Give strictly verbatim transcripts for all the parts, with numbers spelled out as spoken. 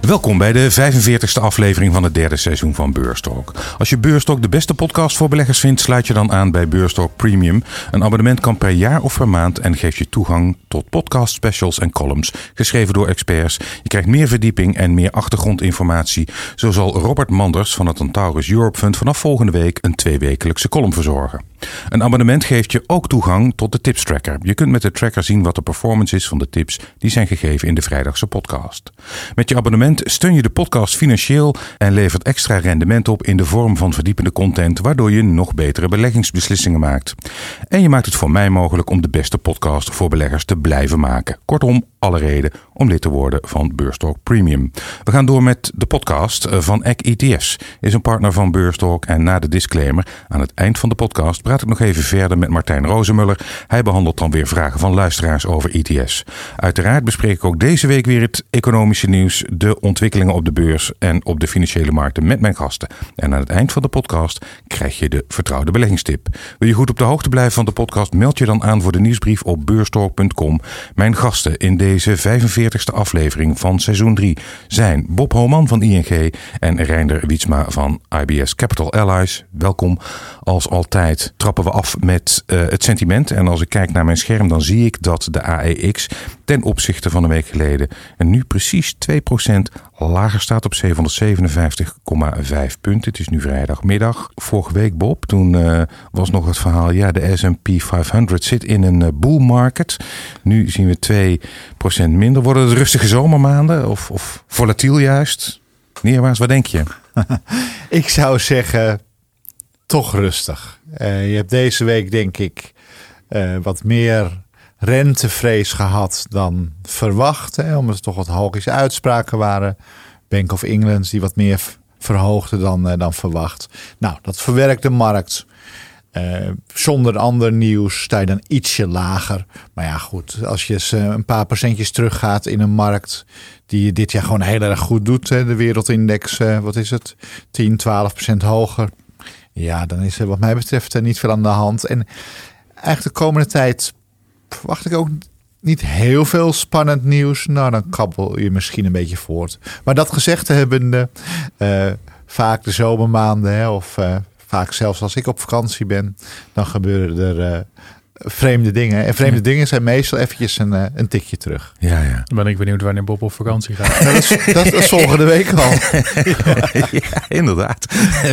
Welkom bij de vijfenveertigste aflevering van het derde seizoen van Beurstalk. Als je Beurstalk de beste podcast voor beleggers vindt, sluit je dan aan bij Beurstalk Premium. Een abonnement kan per jaar of per maand en geeft je toegang tot podcast specials en columns, geschreven door experts. Je krijgt meer verdieping en meer achtergrondinformatie. Zo zal Robert Manders van het Antaurus Europe Fund vanaf volgende week een tweewekelijkse column verzorgen. Een abonnement geeft je ook toegang tot de tips tracker. Je kunt met de tracker zien wat de performance is van de tips die zijn gegeven in de vrijdagse podcast. Met je abonnement steun je de podcast financieel en levert extra rendement op in de vorm van verdiepende content, waardoor je nog betere beleggingsbeslissingen maakt. En je maakt het voor mij mogelijk om de beste podcast voor beleggers te blijven maken. Kortom, alle reden om lid te worden van Beurstalk Premium. We gaan door met de podcast van E C E T F's. Is een partner van Beurstalk en na de disclaimer aan het eind van de podcast praat ik nog even verder met Martijn Rozenmuller. Hij behandelt dan weer vragen van luisteraars over E T F's. Uiteraard bespreek ik ook deze week weer het economische nieuws, de ontwikkelingen op de beurs en op de financiële markten met mijn gasten. En aan het eind van de podcast krijg je de vertrouwde beleggingstip. Wil je goed op de hoogte blijven van de podcast? Meld je dan aan voor de nieuwsbrief op beurstalk punt com. Mijn gasten in deze vijfenveertigste aflevering van seizoen drie zijn Bob Homan van I N G en Reinder Wietsma van I B S Capital Allies. Welkom. Als altijd trappen we af met uh, het sentiment. En als ik kijk naar mijn scherm, dan zie ik dat de A E X ten opzichte van een week geleden en nu precies twee procent lager staat op zevenhonderdzevenenvijftig komma vijf punten. Het is nu vrijdagmiddag. Vorige week, Bob, toen uh, was nog het verhaal, ja, de S en P vijfhonderd zit in een uh, bull market. Nu zien we twee procent minder. Worden het rustige zomermaanden of, of volatiel juist? Neerwaarts, wat denk je? Ik zou zeggen, toch rustig. Uh, je hebt deze week, denk ik, uh, wat meer rentevrees gehad dan verwacht. Hè, omdat er toch wat hawkische uitspraken waren. Bank of England die wat meer verhoogde dan, uh, dan verwacht. Nou, dat verwerkt de markt. Uh, zonder ander nieuws sta je dan ietsje lager. Maar ja, goed, als je eens een paar procentjes teruggaat in een markt die dit jaar gewoon heel erg goed doet. Hè, de wereldindex, uh, wat is het? tien, twaalf procent hoger. Ja, dan is er wat mij betreft niet veel aan de hand. En eigenlijk de komende tijd verwacht ik ook niet heel veel spannend nieuws. Nou, dan kabbel je misschien een beetje voort. Maar dat gezegd hebbende, uh, vaak de zomermaanden, hè, of uh, vaak zelfs als ik op vakantie ben, dan gebeuren er uh, vreemde dingen. En vreemde ja. dingen zijn meestal eventjes een, uh, een tikje terug. Ja, ja. Dan ben ik benieuwd wanneer Bob op vakantie gaat. dat, is, dat, dat is volgende week al. ja, ja, inderdaad.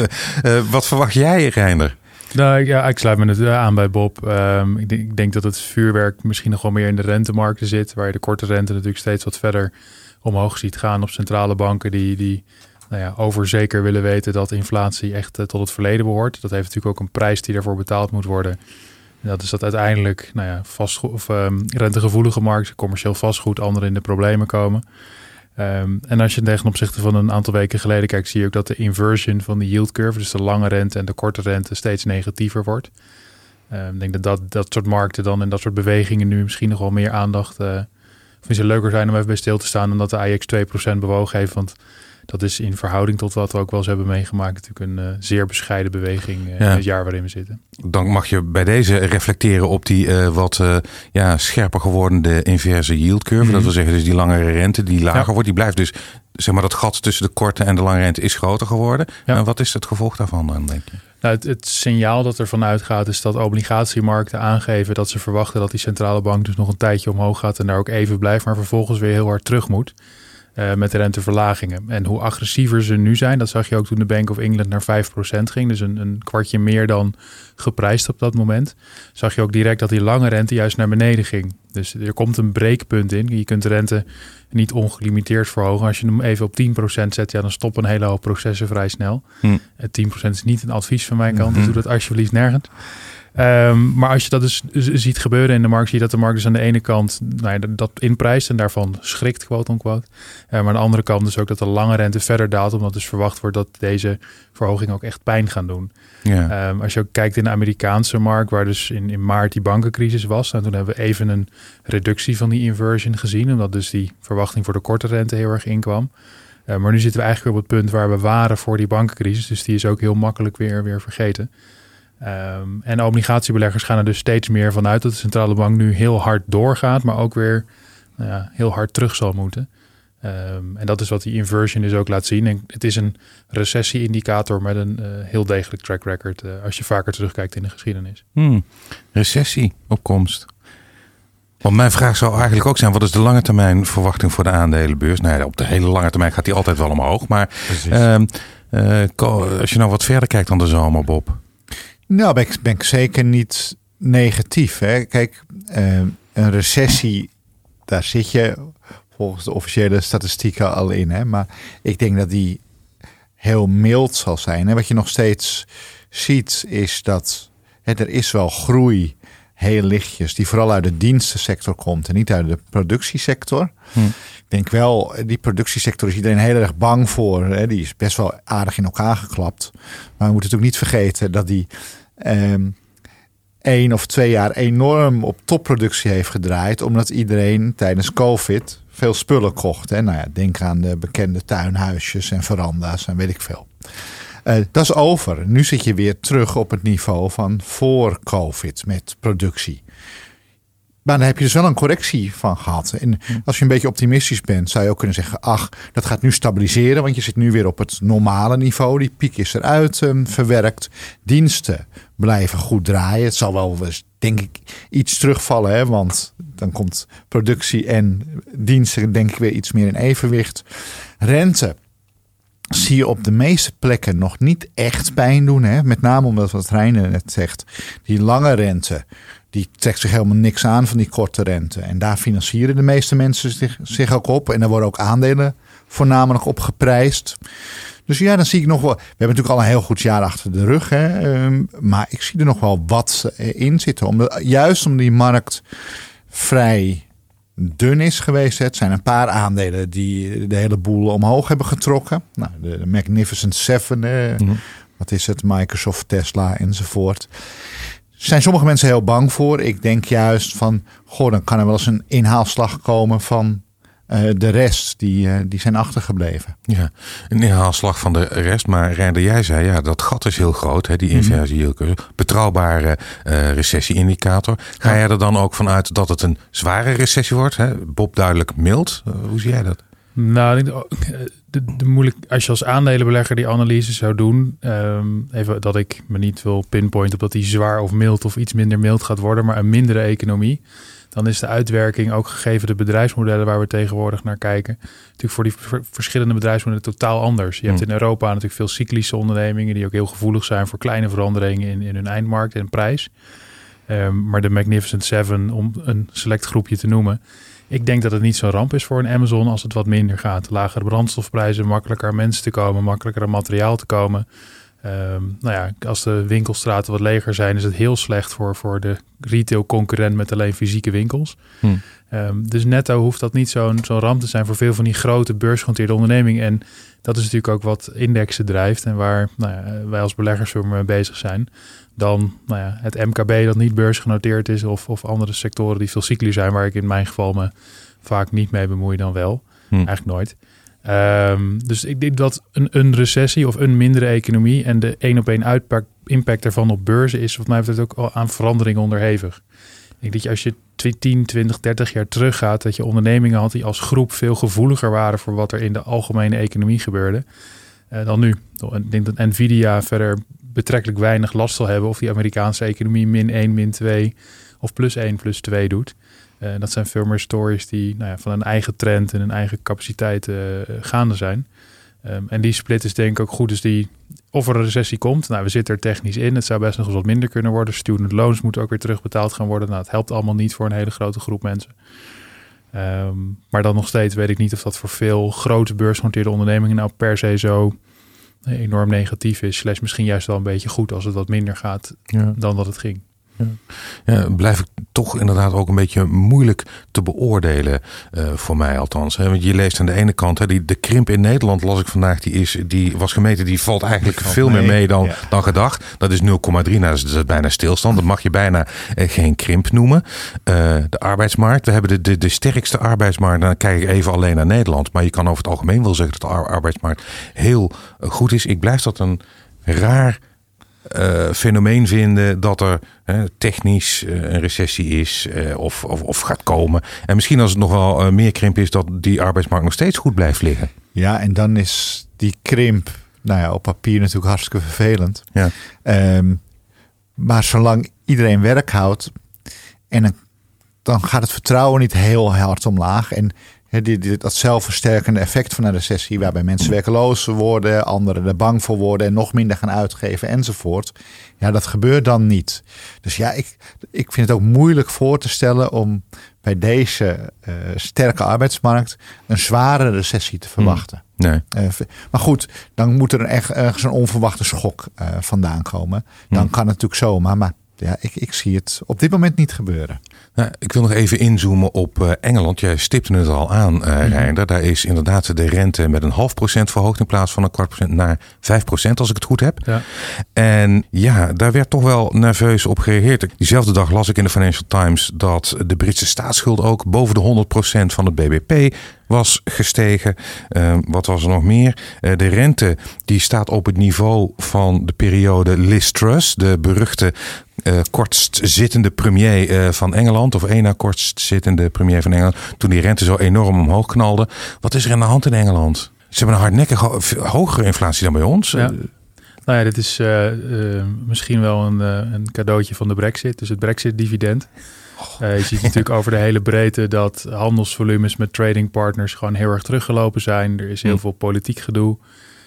uh, wat verwacht jij, Reinder? Nou, ja, ik sluit me het aan bij Bob. Um, ik, denk, ik denk dat het vuurwerk misschien nog wel meer in de rentemarkten zit, waar je de korte rente natuurlijk steeds wat verder omhoog ziet gaan op centrale banken die, die nou ja, overzeker willen weten dat inflatie echt uh, tot het verleden behoort. Dat heeft natuurlijk ook een prijs die daarvoor betaald moet worden. En dat is dat uiteindelijk nou ja, vastgoed, of, um, rentegevoelige markten, commercieel vastgoed, anderen in de problemen komen. Um, en als je ten opzichte van een aantal weken geleden kijkt, zie je ook dat de inversion van de yield curve, dus de lange rente en de korte rente, steeds negatiever wordt. Um, ik denk dat, dat dat soort markten dan en dat soort bewegingen nu misschien nog wel meer aandacht, uh, of is het leuker zijn om even bij stil te staan dan dat de A E X twee procent bewogen heeft. Want dat is in verhouding tot wat we ook wel eens hebben meegemaakt natuurlijk een uh, zeer bescheiden beweging uh, ja. in het jaar waarin we zitten. Dan mag je bij deze reflecteren op die uh, wat uh, ja, scherper gewordene inverse yield curve. Mm-hmm. Dat wil zeggen dus die langere rente die lager ja. wordt. Die blijft dus, zeg maar, dat gat tussen de korte en de lange rente is groter geworden. Ja. En wat is het gevolg daarvan dan, denk je? Nou, het, het signaal dat er vanuit gaat is dat obligatiemarkten aangeven dat ze verwachten dat die centrale bank dus nog een tijdje omhoog gaat en daar ook even blijft, maar vervolgens weer heel hard terug moet. Uh, met de renteverlagingen. En hoe agressiever ze nu zijn, dat zag je ook toen de Bank of England naar vijf procent ging. Dus een, een kwartje meer dan geprijsd op dat moment. Zag je ook direct dat die lange rente juist naar beneden ging. Dus er komt een breekpunt in. Je kunt de rente niet ongelimiteerd verhogen. Als je hem even op tien procent zet, ja, dan stoppen een hele hoop processen vrij snel. Hm. tien procent is niet een advies van mijn kant, mm-hmm. dus doe dat alsjeblieft nergens. Um, maar als je dat dus ziet gebeuren in de markt, zie je dat de markt dus aan de ene kant nou ja, dat inprijst en daarvan schrikt, quote unquote. Uh, maar aan de andere kant dus ook dat de lange rente verder daalt, omdat dus verwacht wordt dat deze verhoging ook echt pijn gaan doen. Ja. Um, als je ook kijkt in de Amerikaanse markt, waar dus in, in maart die bankencrisis was, nou, toen hebben we even een reductie van die inversion gezien, omdat dus die verwachting voor de korte rente heel erg inkwam. Uh, maar nu zitten we eigenlijk weer op het punt waar we waren voor die bankencrisis, dus die is ook heel makkelijk weer, weer vergeten. Um, en obligatiebeleggers gaan er dus steeds meer vanuit dat de centrale bank nu heel hard doorgaat, maar ook weer nou ja, heel hard terug zal moeten. Um, en dat is wat die inversion dus ook laat zien. En het is een recessie-indicator met een uh, heel degelijk track record uh, als je vaker terugkijkt in de geschiedenis. Hmm. Recessie op komst. Want mijn vraag zou eigenlijk ook zijn, wat is de lange termijn verwachting voor de aandelenbeurs? Nou ja, op de hele lange termijn gaat die altijd wel omhoog. Maar uh, uh, als je nou wat verder kijkt dan de zomer, Bob. Nou, ben ik, ben ik zeker niet negatief. Hè? Kijk, uh, een recessie, daar zit je volgens de officiële statistieken al in. Hè? Maar ik denk dat die heel mild zal zijn. Hè? Wat je nog steeds ziet is dat hè, er is wel groei, heel lichtjes, die vooral uit de dienstensector komt en niet uit de productiesector. Hm. Ik denk wel, die productiesector is iedereen heel erg bang voor. Hè? Die is best wel aardig in elkaar geklapt. Maar we moeten natuurlijk niet vergeten dat die um, één of twee jaar enorm op topproductie heeft gedraaid, omdat iedereen tijdens COVID veel spullen kocht. Hè? Nou ja, denk aan de bekende tuinhuisjes en veranda's en weet ik veel. Uh, dat is over. Nu zit je weer terug op het niveau van voor COVID met productie. Maar daar heb je dus wel een correctie van gehad. En als je een beetje optimistisch bent, zou je ook kunnen zeggen, ach, dat gaat nu stabiliseren, want je zit nu weer op het normale niveau. Die piek is eruit um, verwerkt. Diensten blijven goed draaien. Het zal wel, denk ik, iets terugvallen, hè, want dan komt productie en diensten, denk ik, weer iets meer in evenwicht. Rente zie je op de meeste plekken nog niet echt pijn doen. Hè? Met name omdat, wat Reine net zegt, die lange rente, die trekt zich helemaal niks aan van die korte rente. En daar financieren de meeste mensen zich, zich ook op. En daar worden ook aandelen voornamelijk op geprijsd. Dus ja, dan zie ik nog wel. We hebben natuurlijk al een heel goed jaar achter de rug. Hè? Um, maar ik zie er nog wel wat in zitten. Omdat, juist omdat die markt vrij dun is geweest. Het zijn een paar aandelen die de hele boel omhoog hebben getrokken. Nou, de, de Magnificent Seven, eh, mm-hmm. wat is het? Microsoft, Tesla enzovoort. Er zijn sommige mensen heel bang voor. Ik denk juist van, goh, dan kan er wel eens een inhaalslag komen van uh, de rest. Die, uh, die zijn achtergebleven. Ja, een inhaalslag van de rest. Maar Reinder, jij zei, ja, dat gat is heel groot. Hè, die inversie mm-hmm. Betrouwbare uh, recessie-indicator. Ga jij er dan ook vanuit dat het een zware recessie wordt? Hè? Bob duidelijk mild. Uh, hoe zie jij dat? Nou, de, de, de moeilijk, als je als aandelenbelegger die analyse zou doen, um, even dat ik me niet wil pinpointen op dat die zwaar of mild of iets minder mild gaat worden, maar een mindere economie, dan is de uitwerking ook gegeven de bedrijfsmodellen waar we tegenwoordig naar kijken, natuurlijk voor die v- verschillende bedrijfsmodellen totaal anders. Je hebt in Europa natuurlijk veel cyclische ondernemingen die ook heel gevoelig zijn voor kleine veranderingen in, in hun eindmarkt en prijs. Um, maar de Magnificent Seven, om een select groepje te noemen, ik denk dat het niet zo'n ramp is voor een Amazon als het wat minder gaat. Lagere brandstofprijzen, makkelijker aan mensen te komen, makkelijker aan materiaal te komen. Um, nou ja, als de winkelstraten wat leger zijn, is het heel slecht voor, voor de retail-concurrent met alleen fysieke winkels. Hm. Um, dus netto hoeft dat niet zo'n, zo'n ramp te zijn voor veel van die grote beursgenoteerde ondernemingen. En dat is natuurlijk ook wat indexen drijft en waar nou ja, wij als beleggers mee bezig zijn. Dan nou ja, het M K B dat niet beursgenoteerd is of, of andere sectoren die veel cycli zijn, waar ik in mijn geval me vaak niet mee bemoei dan wel. Hm. Eigenlijk nooit. Um, dus ik denk dat een, een recessie of een mindere economie en de één op één uitpak, impact daarvan op beurzen is wat mij betreft ook al aan verandering onderhevig. Ik denk dat je als je tien, twintig, dertig jaar teruggaat, dat je ondernemingen had die als groep veel gevoeliger waren voor wat er in de algemene economie gebeurde uh, dan nu. Ik denk dat Nvidia verder betrekkelijk weinig last zal hebben of die Amerikaanse economie min één, min twee of plus één, plus twee doet. Uh, dat zijn veel meer stories die nou ja, van een eigen trend en een eigen capaciteit uh, gaande zijn. Um, en die split is denk ik ook goed. Dus die, of er een recessie komt, nou we zitten er technisch in. Het zou best nog eens wat minder kunnen worden. Student loans moeten ook weer terugbetaald gaan worden. Nou, het helpt allemaal niet voor een hele grote groep mensen. Um, maar dan nog steeds weet ik niet of dat voor veel grote beursgenoteerde ondernemingen nou per se zo enorm negatief is. Slash misschien juist wel een beetje goed als het wat minder gaat ja. dan dat het ging. Ja. Ja, blijf ik toch inderdaad ook een beetje moeilijk te beoordelen, uh, voor mij althans. Hè? Want je leest aan de ene kant, hè, die, de krimp in Nederland las ik vandaag, die, is, die was gemeten, die valt eigenlijk valt veel mee. meer mee dan, ja. dan gedacht. Dat is nul komma drie, nou, dat is, dat is bijna stilstand. Dat mag je bijna eh, geen krimp noemen. Uh, de arbeidsmarkt, we hebben de, de, de sterkste arbeidsmarkt, dan kijk ik even alleen naar Nederland. Maar je kan over het algemeen wel zeggen dat de arbeidsmarkt heel goed is. Ik blijf dat een raar uh, fenomeen vinden dat er uh, technisch uh, een recessie is uh, of, of, of gaat komen. En misschien als het nog wel uh, meer krimp is, dat die arbeidsmarkt nog steeds goed blijft liggen. Ja, en dan is die krimp, nou ja, op papier natuurlijk hartstikke vervelend. Ja. Um, maar zolang iedereen werk houdt, en dan, dan gaat het vertrouwen niet heel hard omlaag. En he, die, die, dat zelfversterkende effect van een recessie, waarbij mensen werkeloos worden, anderen er bang voor worden en nog minder gaan uitgeven enzovoort. Ja, dat gebeurt dan niet. Dus ja, ik, ik vind het ook moeilijk voor te stellen om bij deze uh, sterke arbeidsmarkt een zware recessie te verwachten. Nee. Uh, maar goed, dan moet er echt ergens een onverwachte schok uh, vandaan komen. Dan hmm. kan het natuurlijk zomaar, maar ja, ik, ik zie het op dit moment niet gebeuren. Nou, ik wil nog even inzoomen op uh, Engeland. Jij stipte het al aan, uh, mm-hmm. Reinder. Daar is inderdaad de rente met een half procent verhoogd in plaats van een kwart procent naar vijf procent, als ik het goed heb. Ja. En ja, daar werd toch wel nerveus op gereageerd. Diezelfde dag las ik in de Financial Times dat de Britse staatsschuld ook boven de honderd procent van het B B P was gestegen. Uh, wat was er nog meer? Uh, de rente die staat op het niveau van de periode Liz Truss, de beruchte uh, kortstzittende premier uh, van Engeland, of één na kortstzittende premier van Engeland, toen die rente zo enorm omhoog knalde. Wat is er aan de hand in Engeland? Ze hebben een hardnekkig hogere inflatie dan bij ons. Ja. Nou ja, dit is uh, uh, misschien wel een, uh, een cadeautje van de Brexit, dus het Brexit-dividend. Uh, je ziet natuurlijk over de hele breedte dat handelsvolumes met trading partners gewoon heel erg teruggelopen zijn. Er is heel mm. veel politiek gedoe.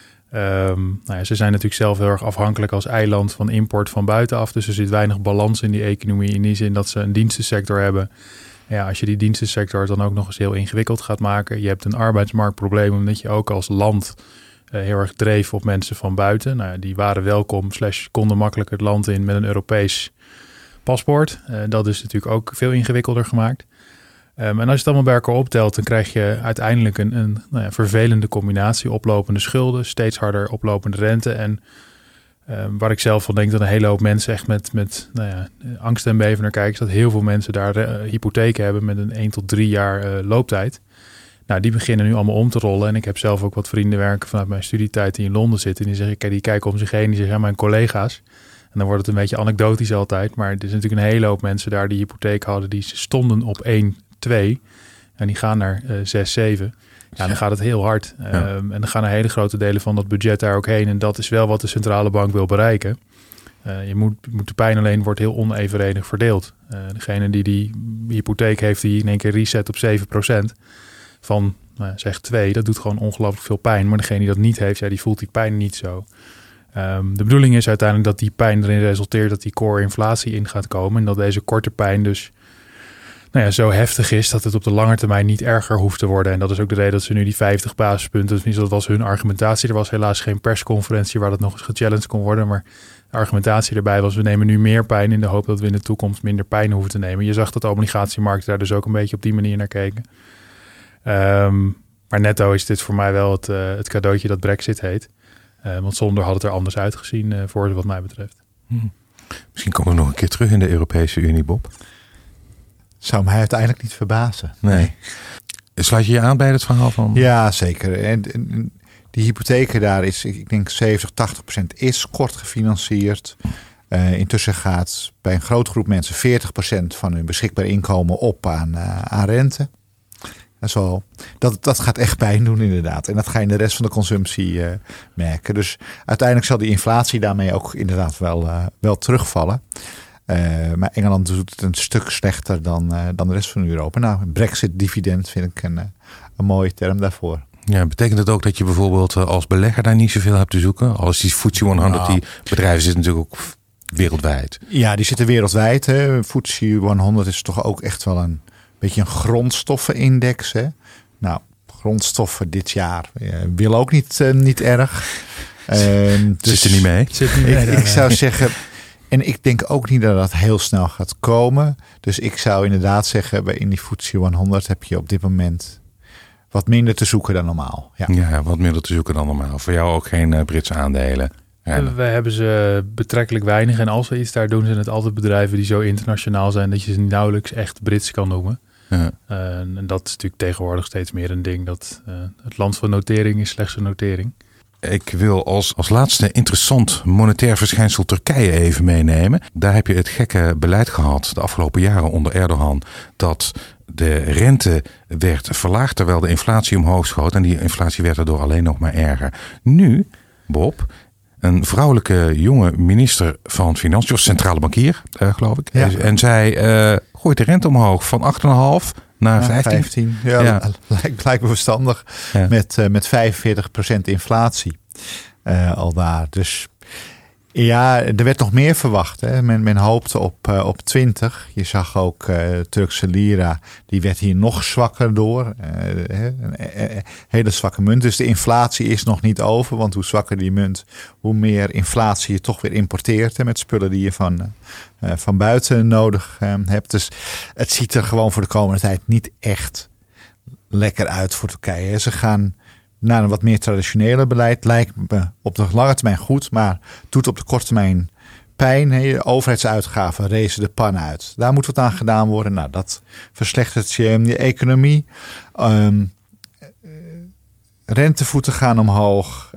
Um, nou ja, ze zijn natuurlijk zelf heel erg afhankelijk als eiland van import van buitenaf. Dus er zit weinig balans in die economie in die zin dat ze een dienstensector hebben. Ja, als je die dienstensector dan ook nog eens heel ingewikkeld gaat maken. Je hebt een arbeidsmarktprobleem omdat je ook als land uh, heel erg dreef op mensen van buiten. Nou, die waren welkom slash konden makkelijk het land in met een Europees paspoort. Uh, dat is natuurlijk ook veel ingewikkelder gemaakt. Um, en als je het allemaal bij elkaar optelt, dan krijg je uiteindelijk een, een nou ja, vervelende combinatie. Oplopende schulden, steeds harder oplopende rente. En um, waar ik zelf van denk dat een hele hoop mensen echt met, met nou ja, angst en beven naar kijken, is dat heel veel mensen daar uh, hypotheken hebben met een één tot drie jaar uh, looptijd. Nou, die beginnen nu allemaal om te rollen. En ik heb zelf ook wat vrienden werken vanuit mijn studietijd die in Londen zitten. En die zeggen, die kijken om zich heen, die zeggen, ja, mijn collega's. En dan wordt het een beetje anekdotisch altijd. Maar er is natuurlijk een hele hoop mensen daar die hypotheek hadden. Die stonden op één, twee. En die gaan naar uh, zes, zeven. Ja, dan gaat het heel hard. Ja. Um, en dan gaan er hele grote delen van dat budget daar ook heen. En dat is wel wat de centrale bank wil bereiken. Uh, je moet, moet de pijn alleen wordt heel onevenredig verdeeld. Uh, degene die die hypotheek heeft, die in één keer reset op zeven procent. Van nou, zeg twee, dat doet gewoon ongelooflijk veel pijn. Maar degene die dat niet heeft, ja, die voelt die pijn niet zo. Um, de bedoeling is uiteindelijk dat die pijn erin resulteert dat die core inflatie in gaat komen. En dat deze korte pijn dus nou ja, zo heftig is dat het op de lange termijn niet erger hoeft te worden. En dat is ook de reden dat ze nu die vijftig basispunten, dus dat was hun argumentatie. Er was helaas geen persconferentie waar dat nog eens gechallenged kon worden. Maar de argumentatie erbij was, we nemen nu meer pijn in de hoop dat we in de toekomst minder pijn hoeven te nemen. Je zag dat de obligatiemarkt daar dus ook een beetje op die manier naar keken. Um, maar netto is dit voor mij wel het, uh, het cadeautje dat Brexit heet. Uh, want zonder had het er anders uitgezien, uh, voor wat mij betreft. Hmm. Misschien komen we nog een keer terug in de Europese Unie, Bob. Zou mij uiteindelijk niet verbazen. Nee. Sluit je je aan bij het verhaal van? Ja, zeker. En, en die hypotheken daar is, ik denk zeventig, tachtig procent is kort gefinancierd. Uh, intussen gaat bij een grote groep mensen veertig procent van hun beschikbaar inkomen op aan, uh, aan rente. Dat, is wel, dat, dat gaat echt pijn doen inderdaad. En dat ga je in de rest van de consumptie uh, merken. Dus uiteindelijk zal die inflatie daarmee ook inderdaad wel, uh, wel terugvallen. Uh, maar Engeland doet het een stuk slechter dan, uh, dan de rest van Europa. Nou, Brexit-dividend vind ik een, uh, een mooie term daarvoor. Ja, betekent het ook dat je bijvoorbeeld uh, als belegger daar niet zoveel hebt te zoeken? Als die F T S E honderd, nou, die bedrijven zitten natuurlijk ook wereldwijd. Ja, die zitten wereldwijd. Hè. F T S E honderd is toch ook echt wel een beetje een grondstoffenindex. Hè? Nou, grondstoffen dit jaar uh, wil ook niet, uh, niet erg. Uh, dus Zit er niet mee? Zit niet mee ik, ik zou zeggen, en ik denk ook niet dat dat heel snel gaat komen. Dus ik zou inderdaad zeggen, bij in die F T S E honderd heb je op dit moment wat minder te zoeken dan normaal. Ja, ja wat minder te zoeken dan normaal. Voor jou ook geen uh, Britse aandelen? Ja. We hebben ze betrekkelijk weinig. En als we iets daar doen, zijn het altijd bedrijven die zo internationaal zijn dat je ze nauwelijks echt Brits kan noemen. Ja. Uh, en dat is natuurlijk tegenwoordig steeds meer een ding. Dat uh, het land van notering is slechts een notering. Ik wil als, als laatste interessant monetair verschijnsel Turkije even meenemen. Daar heb je het gekke beleid gehad de afgelopen jaren onder Erdogan. Dat de rente werd verlaagd terwijl de inflatie omhoog schoot. En die inflatie werd daardoor alleen nog maar erger. Nu, Bob, een vrouwelijke jonge minister van Financiën, of centrale bankier, uh, geloof ik. Ja. En zij uh, gooit de rente omhoog van acht komma vijf naar vijftien. vijftien. Ja, ja. Lijkt, lijkt me verstandig. Ja. Met, uh, met vijfenveertig procent inflatie uh, al daar. Dus ja, er werd nog meer verwacht. Hè. Men, men hoopte op, uh, op twintig. Je zag ook uh, Turkse lira. Die werd hier nog zwakker door. Uh, een hele zwakke munt. Dus de inflatie is nog niet over. Want hoe zwakker die munt, hoe meer inflatie je toch weer importeert. Hè, met spullen die je van, uh, van buiten nodig uh, hebt. Dus het ziet er gewoon voor de komende tijd niet echt lekker uit voor Turkije. Ze gaan naar een wat meer traditionele beleid. Lijkt me op de lange termijn goed, maar doet op de korte termijn pijn. He, overheidsuitgaven rezen de pan uit. Daar moet wat aan gedaan worden. Nou, dat verslechtert je, je economie. Um, rentevoeten gaan omhoog.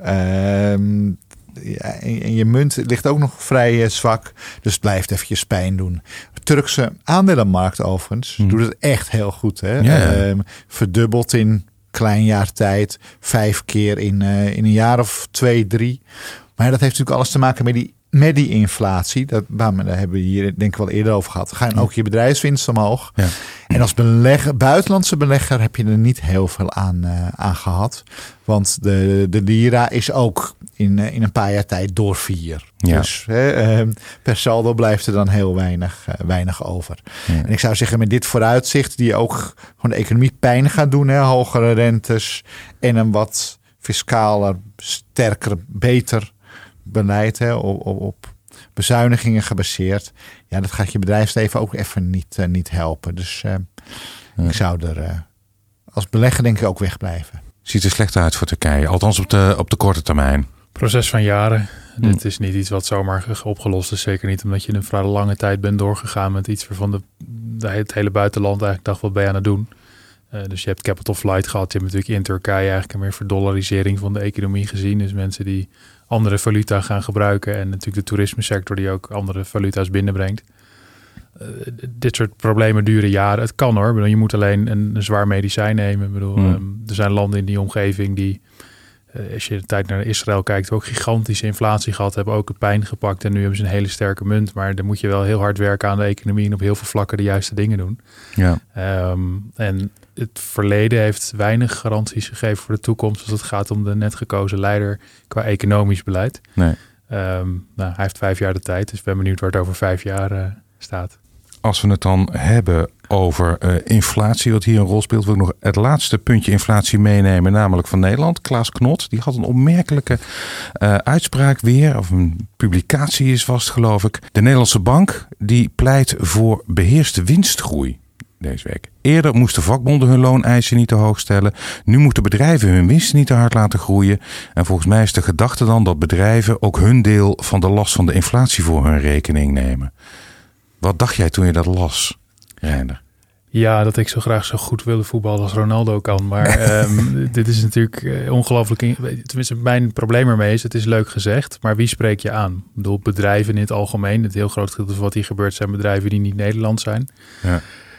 Um, ja, en je munt ligt ook nog vrij uh, zwak. Dus het blijft eventjes pijn doen. De Turkse aandelenmarkt overigens hmm. doet het echt heel goed. Hè? Ja. Um, verdubbeld in klein jaar tijd, vijf keer in, uh, in een jaar of twee, drie. Maar dat heeft natuurlijk alles te maken met die, met die inflatie. Dat, daar hebben we hier denk ik wel eerder over gehad. Gaan ook je bedrijfswinst omhoog. Ja. En als belegger, buitenlandse belegger heb je er niet heel veel aan, uh, aan gehad. Want de, de lira is ook in, uh, in een paar jaar tijd door vier. Ja. Dus hè, uh, per saldo blijft er dan heel weinig, uh, weinig over. Ja. En ik zou zeggen met dit vooruitzicht die ook gewoon de economie pijn gaat doen. Hè, hogere rentes en een wat fiscaler, sterker, beter beleid hè, op, op, op bezuinigingen gebaseerd. Ja, dat gaat je bedrijfsleven ook even niet, uh, niet helpen. Dus uh, ja. ik zou er uh, als belegger denk ik ook wegblijven. Ziet er slecht uit voor Turkije, althans op de, op de korte termijn. Proces van jaren. Hm. Dit is niet iets wat zomaar opgelost is. Zeker niet omdat je een vrij lange tijd bent doorgegaan met iets waarvan de, de, het hele buitenland eigenlijk dacht, wat ben je aan het doen? Uh, dus je hebt capital flight gehad. Je hebt natuurlijk in Turkije eigenlijk een meer verdollarisering van de economie gezien. Dus mensen die andere valuta gaan gebruiken. En natuurlijk de toerismesector die ook andere valuta's binnenbrengt. Uh, dit soort problemen duren jaren. Het kan hoor. Ik bedoel, je moet alleen een, een zwaar medicijn nemen. Ik bedoel, mm. um, er zijn landen in die omgeving die, uh, als je de tijd naar Israël kijkt, ook gigantische inflatie gehad hebben. Ook een pijn gepakt. En nu hebben ze een hele sterke munt. Maar dan moet je wel heel hard werken aan de economie. En op heel veel vlakken de juiste dingen doen. Ja. Um, en het verleden heeft weinig garanties gegeven voor de toekomst als het gaat om de net gekozen leider qua economisch beleid. Nee. Um, nou, hij heeft vijf jaar de tijd, dus ik ben benieuwd waar het over vijf jaar uh, staat. Als we het dan hebben over uh, inflatie, wat hier een rol speelt, wil ik nog het laatste puntje inflatie meenemen, namelijk van Nederland. Klaas Knot, die had een opmerkelijke uh, uitspraak weer, of een publicatie is vast, geloof ik. De Nederlandse Bank die pleit voor beheerste winstgroei deze week. Eerder moesten vakbonden hun looneisen niet te hoog stellen. Nu moeten bedrijven hun winst niet te hard laten groeien. En volgens mij is de gedachte dan dat bedrijven ook hun deel van de last van de inflatie voor hun rekening nemen. Wat dacht jij toen je dat las, Reinder? Ja, dat ik zo graag zo goed wilde voetballen als Ronaldo kan. Maar um, dit is natuurlijk uh, ongelooflijk. In, tenminste, mijn probleem ermee is, het is leuk gezegd. Maar wie spreek je aan? Ik bedoel, bedrijven in het algemeen. Het heel groot gedeelte van wat hier gebeurt zijn bedrijven die niet Nederland zijn. Ja.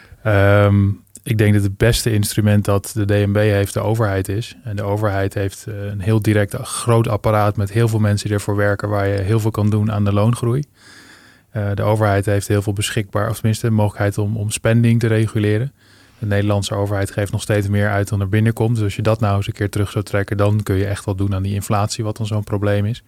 Um, ik denk dat het beste instrument dat de D N B heeft de overheid is. En de overheid heeft uh, een heel direct groot apparaat met heel veel mensen die ervoor werken, waar je heel veel kan doen aan de loongroei. Uh, de overheid heeft heel veel beschikbaar, of tenminste de mogelijkheid om, om spending te reguleren. De Nederlandse overheid geeft nog steeds meer uit dan er binnenkomt. Dus als je dat nou eens een keer terug zou trekken, dan kun je echt wat doen aan die inflatie, wat dan zo'n probleem is.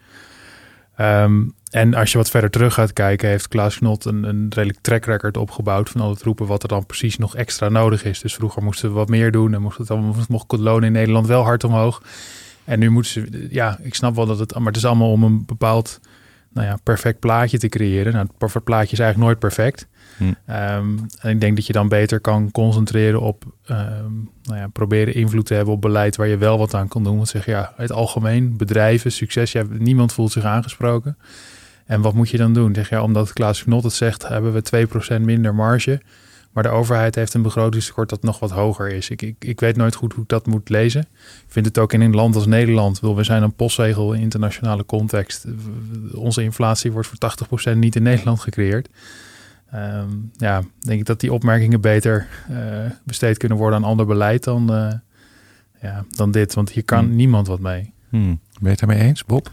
Um, en als je wat verder terug gaat kijken, heeft Klaas Knot een, een redelijk track record opgebouwd van al het roepen wat er dan precies nog extra nodig is. Dus vroeger moesten we wat meer doen en mocht het dan mocht het loon in Nederland wel hard omhoog. En nu moeten ze, ja, ik snap wel dat het, maar het is allemaal om een bepaald, nou ja, perfect plaatje te creëren. Nou, het perfect plaatje is eigenlijk nooit perfect. Hm. Um, en ik denk dat je dan beter kan concentreren op um, nou ja, proberen invloed te hebben op beleid waar je wel wat aan kan doen. Want zeg ja, het algemeen, bedrijven, succes, ja, niemand voelt zich aangesproken. En wat moet je dan doen? Zeg ja, omdat Klaas Knot het zegt, hebben we twee procent minder marge. Maar de overheid heeft een begrotingstekort dat nog wat hoger is. Ik, ik, ik weet nooit goed hoe ik dat moet lezen. Ik vind het ook in een land als Nederland. We zijn een postzegel in internationale context. Onze inflatie wordt voor tachtig procent niet in Nederland gecreëerd. Um, ja, denk ik dat die opmerkingen beter uh, besteed kunnen worden aan ander beleid dan, uh, ja, dan dit. Want hier kan hmm. niemand wat mee. Hmm. Ben je het daarmee eens, Bob?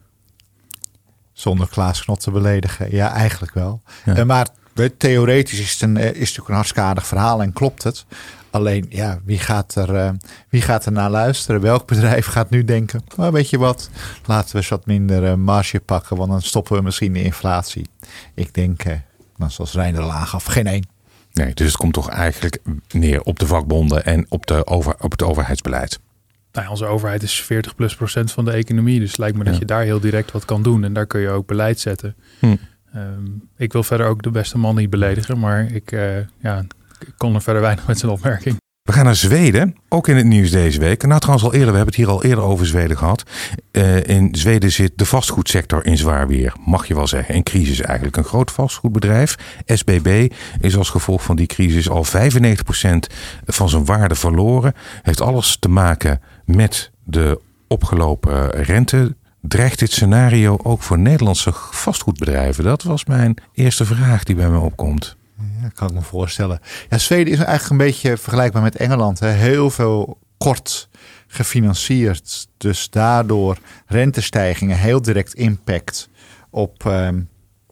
Zonder Klaas Knot te beledigen. Ja, eigenlijk wel. Ja. Uh, maar theoretisch is het, een, is het natuurlijk een hartstikke aardig verhaal en klopt het. Alleen, ja, wie gaat er, uh, wie gaat er naar luisteren? Welk bedrijf gaat nu denken, oh, weet je wat, laten we eens wat minder uh, marge pakken, want dan stoppen we misschien de inflatie. Ik denk, uh, nou, zoals Reiner Laag af, geen één. Nee, dus het komt toch eigenlijk neer op de vakbonden en op, de over, op het overheidsbeleid. Nou, onze overheid is veertig plus procent van de economie. Dus het lijkt me dat ja. je daar heel direct wat kan doen. En daar kun je ook beleid zetten. Hm. Um, ik wil verder ook de beste man niet beledigen. Maar ik, uh, ja, ik kon er verder weinig met zijn opmerking. We gaan naar Zweden, ook in het nieuws deze week. Nou, trouwens al eerder, we hebben het hier al eerder over Zweden gehad. Uh, in Zweden zit de vastgoedsector in zwaar weer, mag je wel zeggen. In crisis eigenlijk. Een groot vastgoedbedrijf, S B B, is als gevolg van die crisis al vijfennegentig procent van zijn waarde verloren. Heeft alles te maken met de opgelopen rente. Dreigt dit scenario ook voor Nederlandse vastgoedbedrijven? Dat was mijn eerste vraag die bij me opkomt. Ja, kan ik me voorstellen. Ja, Zweden is eigenlijk een beetje vergelijkbaar met Engeland. Hè. Heel veel kort gefinancierd. Dus daardoor rentestijgingen heel direct impact op, um,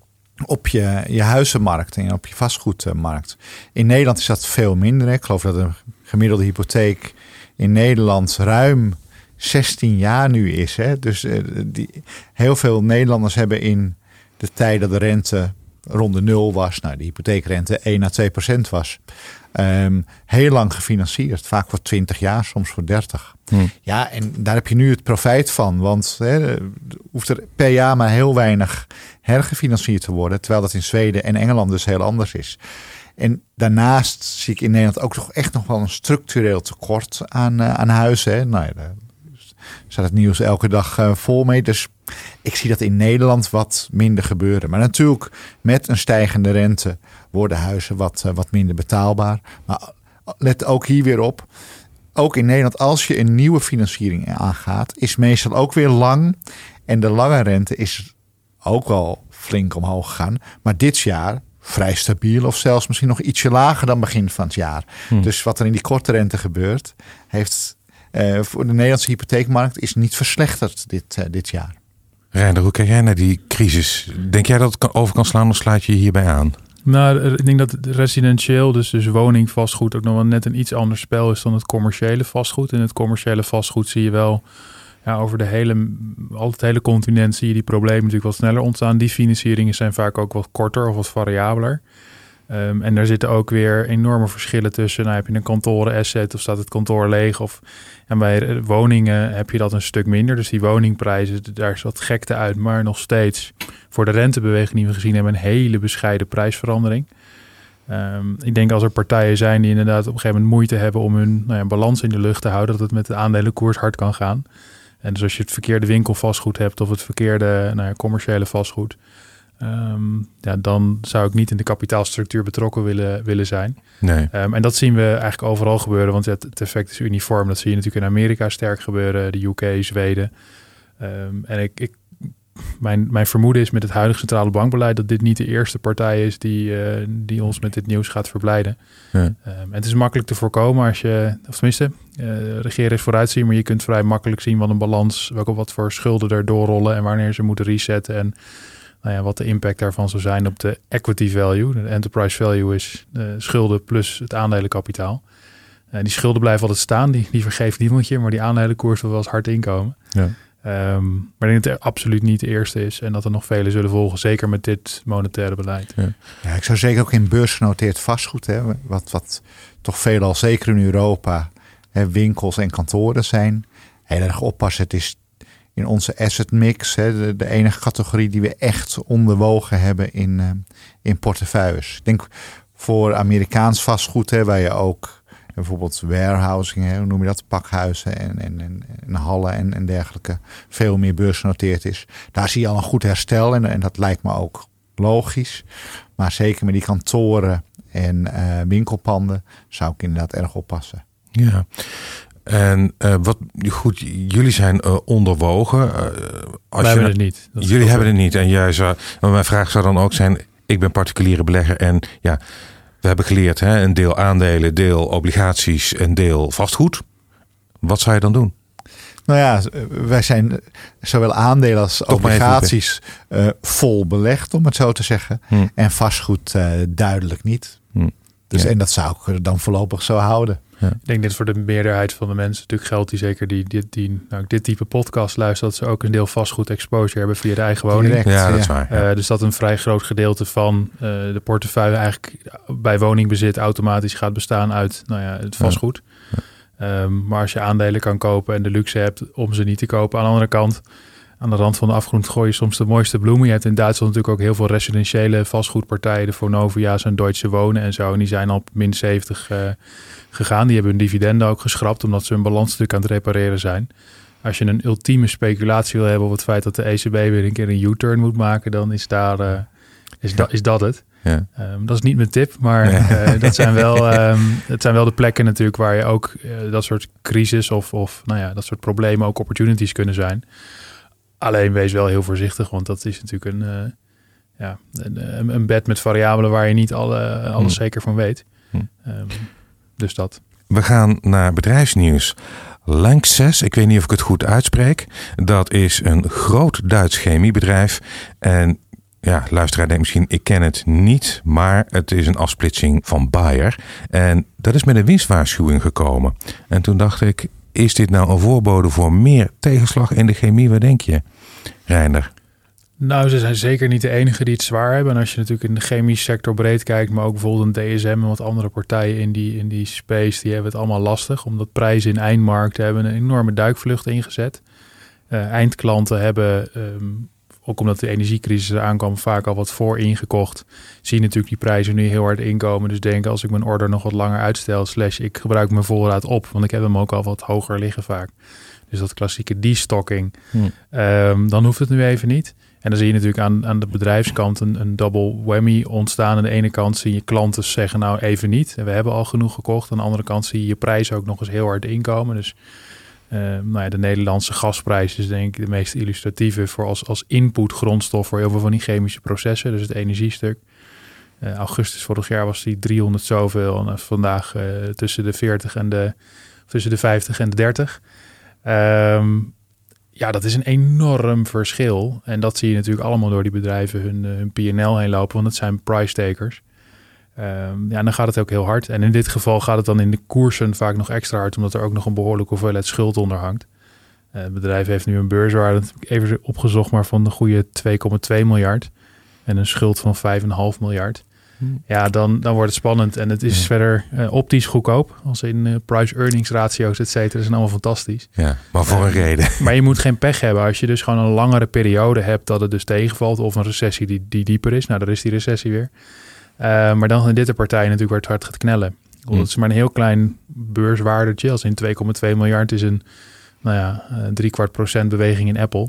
op je, je huizenmarkt en op je vastgoedmarkt. In Nederland is dat veel minder. Hè. Ik geloof dat een gemiddelde hypotheek in Nederland ruim zestien jaar nu is. Hè. Dus uh, die, heel veel Nederlanders hebben in de tijd dat de rente rond de nul was, nou de hypotheekrente één à twee procent was, um, heel lang gefinancierd. Vaak voor twintig jaar, soms voor dertig. Hmm. Ja, en daar heb je nu het profijt van. Want hè, hoeft er per jaar maar heel weinig hergefinancierd te worden. Terwijl dat in Zweden en Engeland dus heel anders is. En daarnaast zie ik in Nederland ook toch echt nog wel een structureel tekort aan, uh, aan huizen. Hè. Nou ja, daar staat het nieuws elke dag uh, vol mee. Dus ik zie dat in Nederland wat minder gebeuren. Maar natuurlijk met een stijgende rente worden huizen wat, uh, wat minder betaalbaar. Maar let ook hier weer op. Ook in Nederland, als je een nieuwe financiering aangaat, is meestal ook weer lang. En de lange rente is ook wel flink omhoog gegaan. Maar dit jaar vrij stabiel of zelfs misschien nog ietsje lager dan begin van het jaar. Hmm. Dus wat er in die korte rente gebeurt, heeft uh, voor de Nederlandse hypotheekmarkt is niet verslechterd dit, uh, dit jaar. Reiner, hoe kijk jij naar die crisis? Denk jij dat het over kan slaan of slaat je hierbij aan? Nou, ik denk dat residentieel, dus, dus woningvastgoed, ook nog wel net een iets ander spel is dan het commerciële vastgoed. In het commerciële vastgoed zie je wel, ja, over de hele, al het hele continent zie je die problemen natuurlijk wat sneller ontstaan. Die financieringen zijn vaak ook wat korter of wat variabeler. Um, en daar zitten ook weer enorme verschillen tussen. Nou, heb je een kantoren asset of staat het kantoor leeg? Of, en bij woningen heb je dat een stuk minder. Dus die woningprijzen, daar is wat gekte uit. Maar nog steeds voor de rentebeweging die we gezien hebben, een hele bescheiden prijsverandering. Um, ik denk als er partijen zijn die inderdaad op een gegeven moment moeite hebben om hun nou ja, balans in de lucht te houden, dat het met de aandelenkoers hard kan gaan. En dus als je het verkeerde winkelvastgoed hebt of het verkeerde nou ja, commerciële vastgoed, Um, ja, dan zou ik niet in de kapitaalstructuur betrokken willen, willen zijn. Nee. Um, en dat zien we eigenlijk overal gebeuren, want het, het effect is uniform. Dat zie je natuurlijk in Amerika sterk gebeuren, de U K, Zweden. Um, en ik, ik, mijn, mijn vermoeden is met het huidige centrale bankbeleid dat dit niet de eerste partij is die, uh, die ons met dit nieuws gaat verblijden. Ja. Um, en het is makkelijk te voorkomen als je, of tenminste, uh, regeren is vooruitzien, maar je kunt vrij makkelijk zien wat een balans, welke wat voor schulden er doorrollen en wanneer ze moeten resetten en nou ja, wat de impact daarvan zou zijn op de equity value. De enterprise value is uh, schulden plus het aandelenkapitaal. Uh, die schulden blijven altijd staan, die, die vergeeft niemand je, maar die aandelenkoers wil wel eens hard inkomen. Ja. Um, maar ik denk dat het absoluut niet de eerste is en dat er nog vele zullen volgen, zeker met dit monetaire beleid. Ja, ja ik zou zeker ook in beursgenoteerd vastgoed, hè, wat, wat toch veelal, zeker in Europa, hè, winkels en kantoren zijn. Heel erg oppassen, het is in onze asset mix, hè, de, de enige categorie die we echt onderwogen hebben in, uh, in portefeuilles. Ik denk voor Amerikaans vastgoed, hè, waar je ook bijvoorbeeld warehousing, hè, hoe noem je dat, pakhuizen en, en, en, en hallen en, en dergelijke, veel meer beursgenoteerd is. Daar zie je al een goed herstel en, en dat lijkt me ook logisch. Maar zeker met die kantoren en uh, winkelpanden zou ik inderdaad erg oppassen. Ja. En uh, wat goed, jullie zijn uh, onderwogen. Uh, als Wij je, hebben het niet. Dat jullie hebben het niet. En jij zou, maar mijn vraag zou dan ook zijn: ik ben particuliere belegger en ja, we hebben geleerd, hè, een deel aandelen, deel obligaties, een deel vastgoed. Wat zou je dan doen? Nou ja, wij zijn zowel aandelen als Toch obligaties uh, vol belegd, om het zo te zeggen. Hmm. En vastgoed uh, duidelijk niet. Hmm. Dus Ja. en dat zou ik er dan voorlopig zo houden. Ik denk dat voor de meerderheid van de mensen natuurlijk geldt die zeker die, die, die nou, dit type podcast luisteren, dat ze ook een deel vastgoed exposure hebben via de eigen woning. Direct, Ja, dat is ja. waar. Ja. Uh, dus dat een vrij groot gedeelte van uh, de portefeuille eigenlijk bij woningbezit automatisch gaat bestaan uit nou ja, het vastgoed. Ja. Um, maar als je aandelen kan kopen en de luxe hebt om ze niet te kopen, aan de andere kant, aan de rand van de afgrond gooi je soms de mooiste bloemen. Je hebt in Duitsland natuurlijk ook heel veel residentiële vastgoedpartijen, de Vonovia's en Deutsche Wonen en zo. En die zijn al op min zeventig uh, gegaan. Die hebben hun dividenden ook geschrapt, omdat ze hun balansstuk aan het repareren zijn. Als je een ultieme speculatie wil hebben op het feit dat de E C B weer een keer een U-turn moet maken, dan is, daar, uh, is, da- is dat het. Ja. Um, dat is niet mijn tip, maar uh, dat zijn wel, um, het zijn wel de plekken natuurlijk waar je ook uh, dat soort crisis of, of nou ja, dat soort problemen ook opportunities kunnen zijn. Alleen wees wel heel voorzichtig, want dat is natuurlijk een, uh, ja, een, een bed met variabelen waar je niet alle, alles hmm. zeker van weet. Hmm. Um, dus dat. We gaan naar bedrijfsnieuws. Lanxess, ik weet niet of ik het goed uitspreek. Dat is een groot Duits chemiebedrijf. En ja, luisteraar denkt misschien, ik ken het niet, maar het is een afsplitsing van Bayer. En dat is met een winstwaarschuwing gekomen. En toen dacht ik, is dit nou een voorbode voor meer tegenslag in de chemie? Wat denk je, Reinder? Nou, ze zijn zeker niet de enige die het zwaar hebben. En als je natuurlijk in de chemische sector breed kijkt, maar ook bijvoorbeeld een D S M en wat andere partijen in die, in die space, die hebben het allemaal lastig. Omdat prijzen in eindmarkten hebben een enorme duikvlucht ingezet. Uh, eindklanten hebben, um, ook omdat de energiecrisis eraan kwam, vaak al wat voor ingekocht. Zie je natuurlijk die prijzen nu heel hard inkomen. Dus denk als ik mijn order nog wat langer uitstel, slash ik gebruik mijn voorraad op. Want ik heb hem ook al wat hoger liggen vaak. Dus dat klassieke destocking. Hmm. Um, dan hoeft het nu even niet. En dan zie je natuurlijk aan, aan de bedrijfskant een, een double whammy ontstaan. Aan de ene kant zie je klanten zeggen nou even niet. En we hebben al genoeg gekocht. Aan de andere kant zie je je prijs ook nog eens heel hard inkomen. Dus uh, nou ja, de Nederlandse gasprijs is denk ik de meest illustratieve voor als, als input grondstof voor heel veel van die chemische processen. Dus het energiestuk. Uh, augustus vorig jaar was die driehonderd zoveel. En uh, vandaag uh, tussen de veertig en de, tussen de vijftig en de dertig. Um, Ja, dat is een enorm verschil. En dat zie je natuurlijk allemaal door die bedrijven hun, hun P en L heen lopen. Want het zijn price takers. Um, ja, dan gaat het ook heel hard. En in dit geval gaat het dan in de koersen vaak nog extra hard. Omdat er ook nog een behoorlijke hoeveelheid schuld onder hangt. Uh, het bedrijf heeft nu een beurswaarde, dat heb ik even opgezocht, maar van de goede twee komma twee miljard. En een schuld van vijf komma vijf miljard. Ja, dan, dan wordt het spannend. En het is ja. verder uh, optisch goedkoop. Als in uh, price-earnings ratio's, et cetera, zijn allemaal fantastisch. Ja, maar voor uh, een reden. Maar je moet geen pech hebben. Als je dus gewoon een langere periode hebt dat het dus tegenvalt. Of een recessie die, die dieper is. Nou, daar is die recessie weer. Uh, maar dan in dit de partij natuurlijk waar het hard gaat knellen. Hmm. Dat is maar een heel klein beurswaardertje. Als in twee komma twee miljard is een nou ja, drie kwart procent beweging in Apple.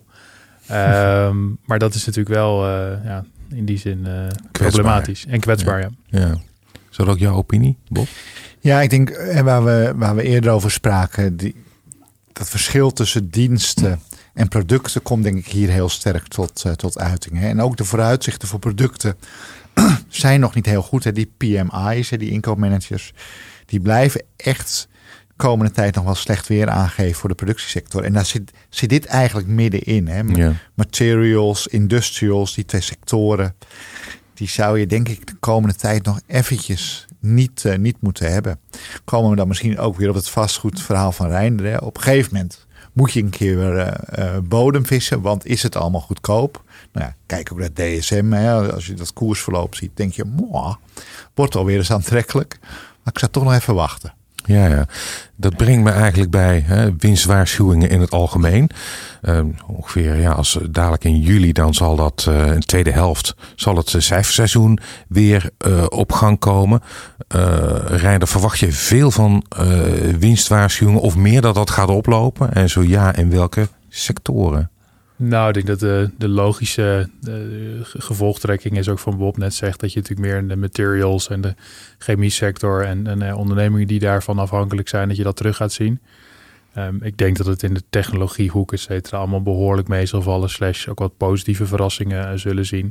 Um, maar dat is natuurlijk wel... Uh, ja, in die zin uh, problematisch en kwetsbaar. Ja. Ja. Ja. Is dat ook jouw opinie, Bob? Ja, ik denk waar we, waar we eerder over spraken, die, dat verschil tussen diensten en producten komt denk ik hier heel sterk tot, uh, tot uiting. Hè. En ook de vooruitzichten voor producten zijn nog niet heel goed. Hè. Die P M I's, hè, die inkoopmanagers, die blijven echt komende tijd nog wel slecht weer aangeven voor de productiesector. En daar zit, zit dit eigenlijk middenin. Hè? Ja. Materials, industrials, die twee sectoren, die zou je denk ik de komende tijd nog eventjes niet, uh, niet moeten hebben. Komen we dan misschien ook weer op het vastgoedverhaal van Reinder. Hè? Op een gegeven moment moet je een keer weer uh, uh, bodem vissen, want is het allemaal goedkoop? Nou ja, kijk ook naar D S M. Hè? Als je dat koersverloop ziet, denk je, moah, wordt alweer eens aantrekkelijk. Maar ik zou toch nog even wachten. Ja, ja, dat brengt me eigenlijk bij hè, winstwaarschuwingen in het algemeen. Uh, ongeveer, ja, als dadelijk in juli, dan zal dat uh, in de tweede helft, zal het cijferseizoen weer uh, op gang komen. Uh, Reinder, verwacht je veel van uh, winstwaarschuwingen of meer dat dat gaat oplopen? En zo ja, in welke sectoren? Nou, ik denk dat de, de logische de gevolgtrekking is ook van Bob net zegt, dat je natuurlijk meer in de materials en de chemie sector en, en uh, ondernemingen die daarvan afhankelijk zijn, dat je dat terug gaat zien. Um, ik denk dat het in de technologiehoek, et cetera, allemaal behoorlijk mee zal vallen, slash ook wat positieve verrassingen uh, zullen zien.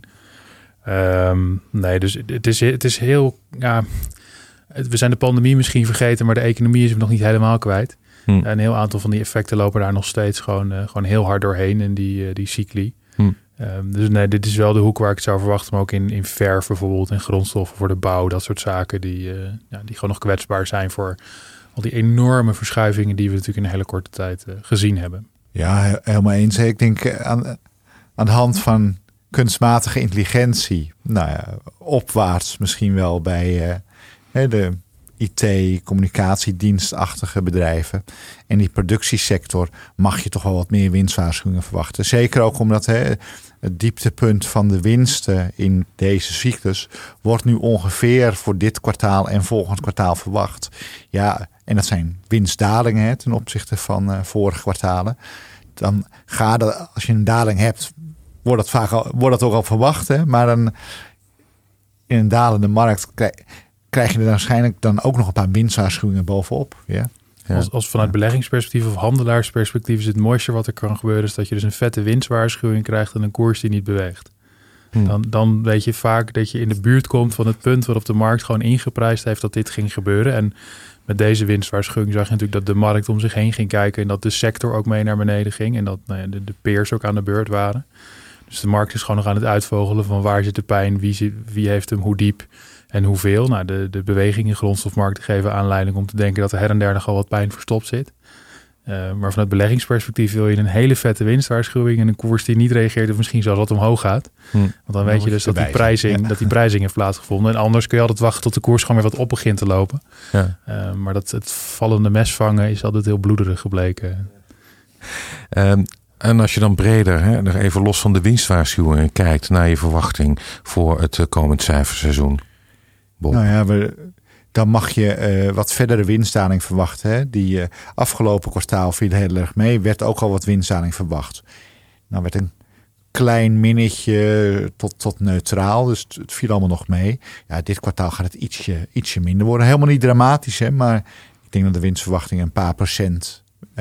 Um, nee, dus het is, het is heel... Ja, we zijn de pandemie misschien vergeten, maar de economie is nog niet helemaal kwijt. Hmm. Een heel aantal van die effecten lopen daar nog steeds gewoon, uh, gewoon heel hard doorheen in die, uh, die cycli. Hmm. Um, dus nee, dit is wel de hoek waar ik het zou verwachten, maar ook in, in verf bijvoorbeeld, en grondstoffen voor de bouw, dat soort zaken die, uh, ja, die gewoon nog kwetsbaar zijn voor al die enorme verschuivingen die we natuurlijk in een hele korte tijd uh, gezien hebben. Ja, helemaal eens. Ik denk aan, aan de hand van kunstmatige intelligentie, nou ja, opwaarts misschien wel bij uh, de I T, communicatiedienstachtige bedrijven en die productiesector mag je toch wel wat meer winstwaarschuwingen verwachten. Zeker ook omdat hè, het dieptepunt van de winsten in deze cyclus wordt nu ongeveer voor dit kwartaal en volgend kwartaal verwacht. Ja, en dat zijn winstdalingen hè, ten opzichte van uh, vorige kwartalen. Dan gaat het, als je een daling hebt, wordt dat vaak al, wordt dat ook al verwacht. Hè? Maar dan in een dalende markt krijg, krijg je er waarschijnlijk dan ook nog een paar winstwaarschuwingen bovenop. Ja? Ja. Als, als vanuit beleggingsperspectief of handelaarsperspectief is het mooiste wat er kan gebeuren, is dat je dus een vette winstwaarschuwing krijgt en een koers die niet beweegt. Hmm. Dan, dan weet je vaak dat je in de buurt komt van het punt waarop de markt gewoon ingeprijsd heeft dat dit ging gebeuren. En met deze winstwaarschuwing zag je natuurlijk dat de markt om zich heen ging kijken en dat de sector ook mee naar beneden ging en dat nou ja, de, de peers ook aan de beurt waren. Dus de markt is gewoon nog aan het uitvogelen van waar zit de pijn, wie, zit, wie heeft hem, hoe diep en hoeveel. Nou, de, de bewegingen in grondstofmarkten geven aanleiding om te denken dat er her en der nogal wat pijn verstopt zit. Uh, maar vanuit beleggingsperspectief wil je een hele vette winstwaarschuwing en een koers die niet reageert of misschien zelfs wat omhoog gaat. Hm. Want dan weet je dus dat die, prijzing, ja. dat die prijzing heeft plaatsgevonden. En anders kun je altijd wachten tot de koers gewoon weer wat op begint te lopen. Ja. Uh, maar dat het vallende mes vangen is altijd heel bloederig gebleken. Um, en als je dan breder, hè, nog even los van de winstwaarschuwingen, kijkt naar je verwachting voor het uh, komend cijferseizoen. Bob. Nou ja, we... Dan mag je uh, wat verdere winstdaling verwachten. Hè? Die uh, afgelopen kwartaal viel heel erg mee. Werd ook al wat winstdaling verwacht. Nou werd een klein minnetje tot, tot neutraal. Dus het, het viel allemaal nog mee. Ja, dit kwartaal gaat het ietsje, ietsje minder worden. Helemaal niet dramatisch. Hè? Maar ik denk dat de winstverwachtingen een paar procent uh,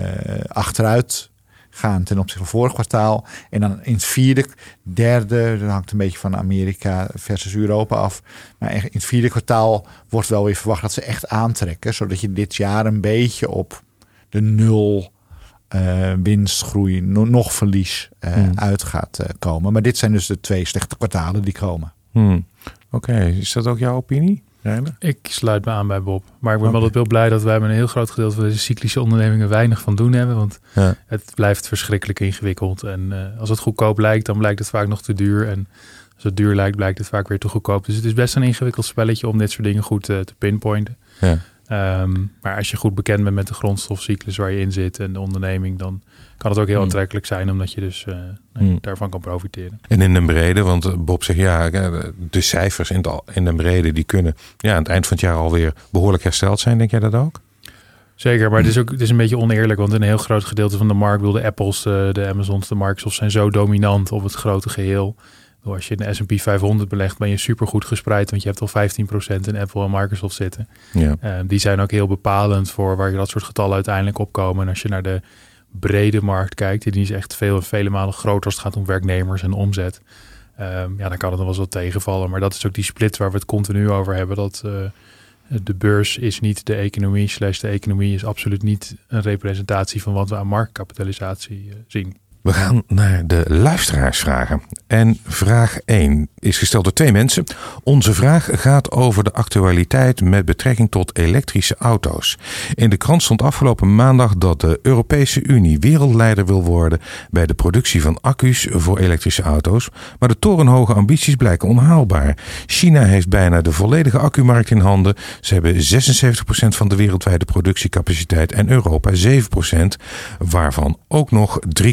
achteruit gaan ten opzichte van vorig kwartaal. En dan in het vierde, derde, dat hangt een beetje van Amerika versus Europa af. Maar in het vierde kwartaal wordt wel weer verwacht dat ze echt aantrekken. Zodat je dit jaar een beetje op de nul uh, winstgroei, no, nog verlies uh, hmm. uit gaat uh, komen. Maar dit zijn dus de twee slechte kwartalen die komen. Hmm. Oké, okay. Is dat ook jouw opinie? Ik sluit me aan bij Bob. Maar ik ben okay. wel heel blij dat wij met een heel groot gedeelte van deze cyclische ondernemingen weinig van doen hebben. Want ja. het blijft verschrikkelijk ingewikkeld. En uh, als het goedkoop lijkt, dan blijkt het vaak nog te duur. En als het duur lijkt, blijkt het vaak weer te goedkoop. Dus het is best een ingewikkeld spelletje om dit soort dingen goed uh, te pinpointen. Ja. Um, maar als je goed bekend bent met de grondstofcyclus waar je in zit en de onderneming, dan kan het ook heel aantrekkelijk zijn, omdat je dus uh, hmm. daarvan kan profiteren. En in de brede, want Bob zegt ja, de cijfers in de, in de brede die kunnen ja, aan het eind van het jaar alweer behoorlijk hersteld zijn. Denk jij dat ook? Zeker, maar het is ook het is een beetje oneerlijk, want een heel groot gedeelte van de markt, wil de Apples, de, de Amazons, de Microsofts zijn zo dominant op het grote geheel. Als je in de S en P vijfhonderd belegt, ben je supergoed gespreid, want je hebt al vijftien procent in Apple en Microsoft zitten. Ja. Uh, die zijn ook heel bepalend voor waar dat soort getallen uiteindelijk opkomen. En als je naar de brede markt kijkt, die is echt veel, vele malen groter als het gaat om werknemers en omzet. Um, ja, dan kan het nog wel eens wat tegenvallen. Maar dat is ook die split waar we het continu over hebben. Dat uh, de beurs is niet de economie, slash de economie is absoluut niet een representatie van wat we aan marktkapitalisatie uh, zien. We gaan naar de luisteraarsvragen. En vraag één is gesteld door twee mensen. Onze vraag gaat over de actualiteit met betrekking tot elektrische auto's. In de krant stond afgelopen maandag dat de Europese Unie wereldleider wil worden bij de productie van accu's voor elektrische auto's. Maar de torenhoge ambities blijken onhaalbaar. China heeft bijna de volledige accumarkt in handen. Ze hebben zesenzeventig procent van de wereldwijde productiecapaciteit en Europa zeven procent, waarvan ook nog driekwart in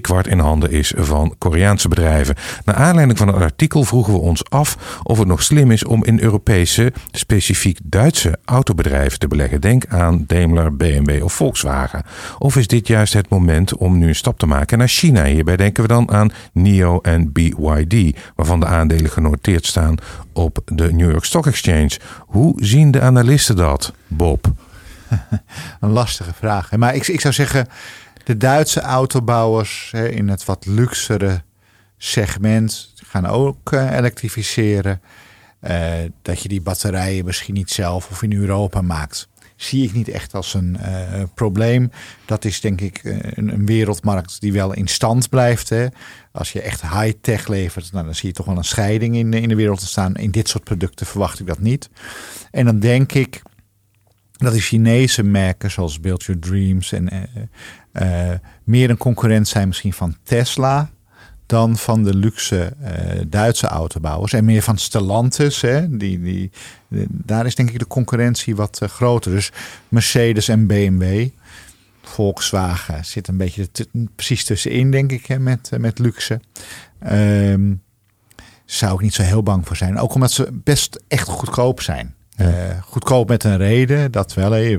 handen is van Koreaanse bedrijven. Naar aanleiding van het artikel vroegen we ons af of het nog slim is om in Europese, specifiek Duitse autobedrijven te beleggen. Denk aan Daimler, B M W of Volkswagen. Of is dit juist het moment om nu een stap te maken naar China? Hierbij denken we dan aan N I O en B Y D, waarvan de aandelen genoteerd staan op de New York Stock Exchange. Hoe zien de analisten dat, Bob? Een lastige vraag. Maar ik, ik zou zeggen, de Duitse autobouwers hè, in het wat luxere segment gaan ook uh, elektrificeren. Uh, dat je die batterijen misschien niet zelf of in Europa maakt, zie ik niet echt als een uh, probleem. Dat is denk ik uh, een, een wereldmarkt die wel in stand blijft. Hè. Als je echt high-tech levert, nou, dan zie je toch wel een scheiding in, in de wereld te staan. In dit soort producten verwacht ik dat niet. En dan denk ik dat de Chinese merken zoals Build Your Dreams en uh, uh, meer een concurrent zijn misschien van Tesla dan van de luxe uh, Duitse autobouwers. En meer van Stellantis. Hè, die, die, die, daar is denk ik de concurrentie wat uh, groter. Dus Mercedes en B M W. Volkswagen zit een beetje t- precies tussenin, denk ik, hè, met, uh, met luxe. Um, zou ik niet zo heel bang voor zijn. Ook omdat ze best echt goedkoop zijn. Ja. Uh, goedkoop met een reden, dat wel. Hè.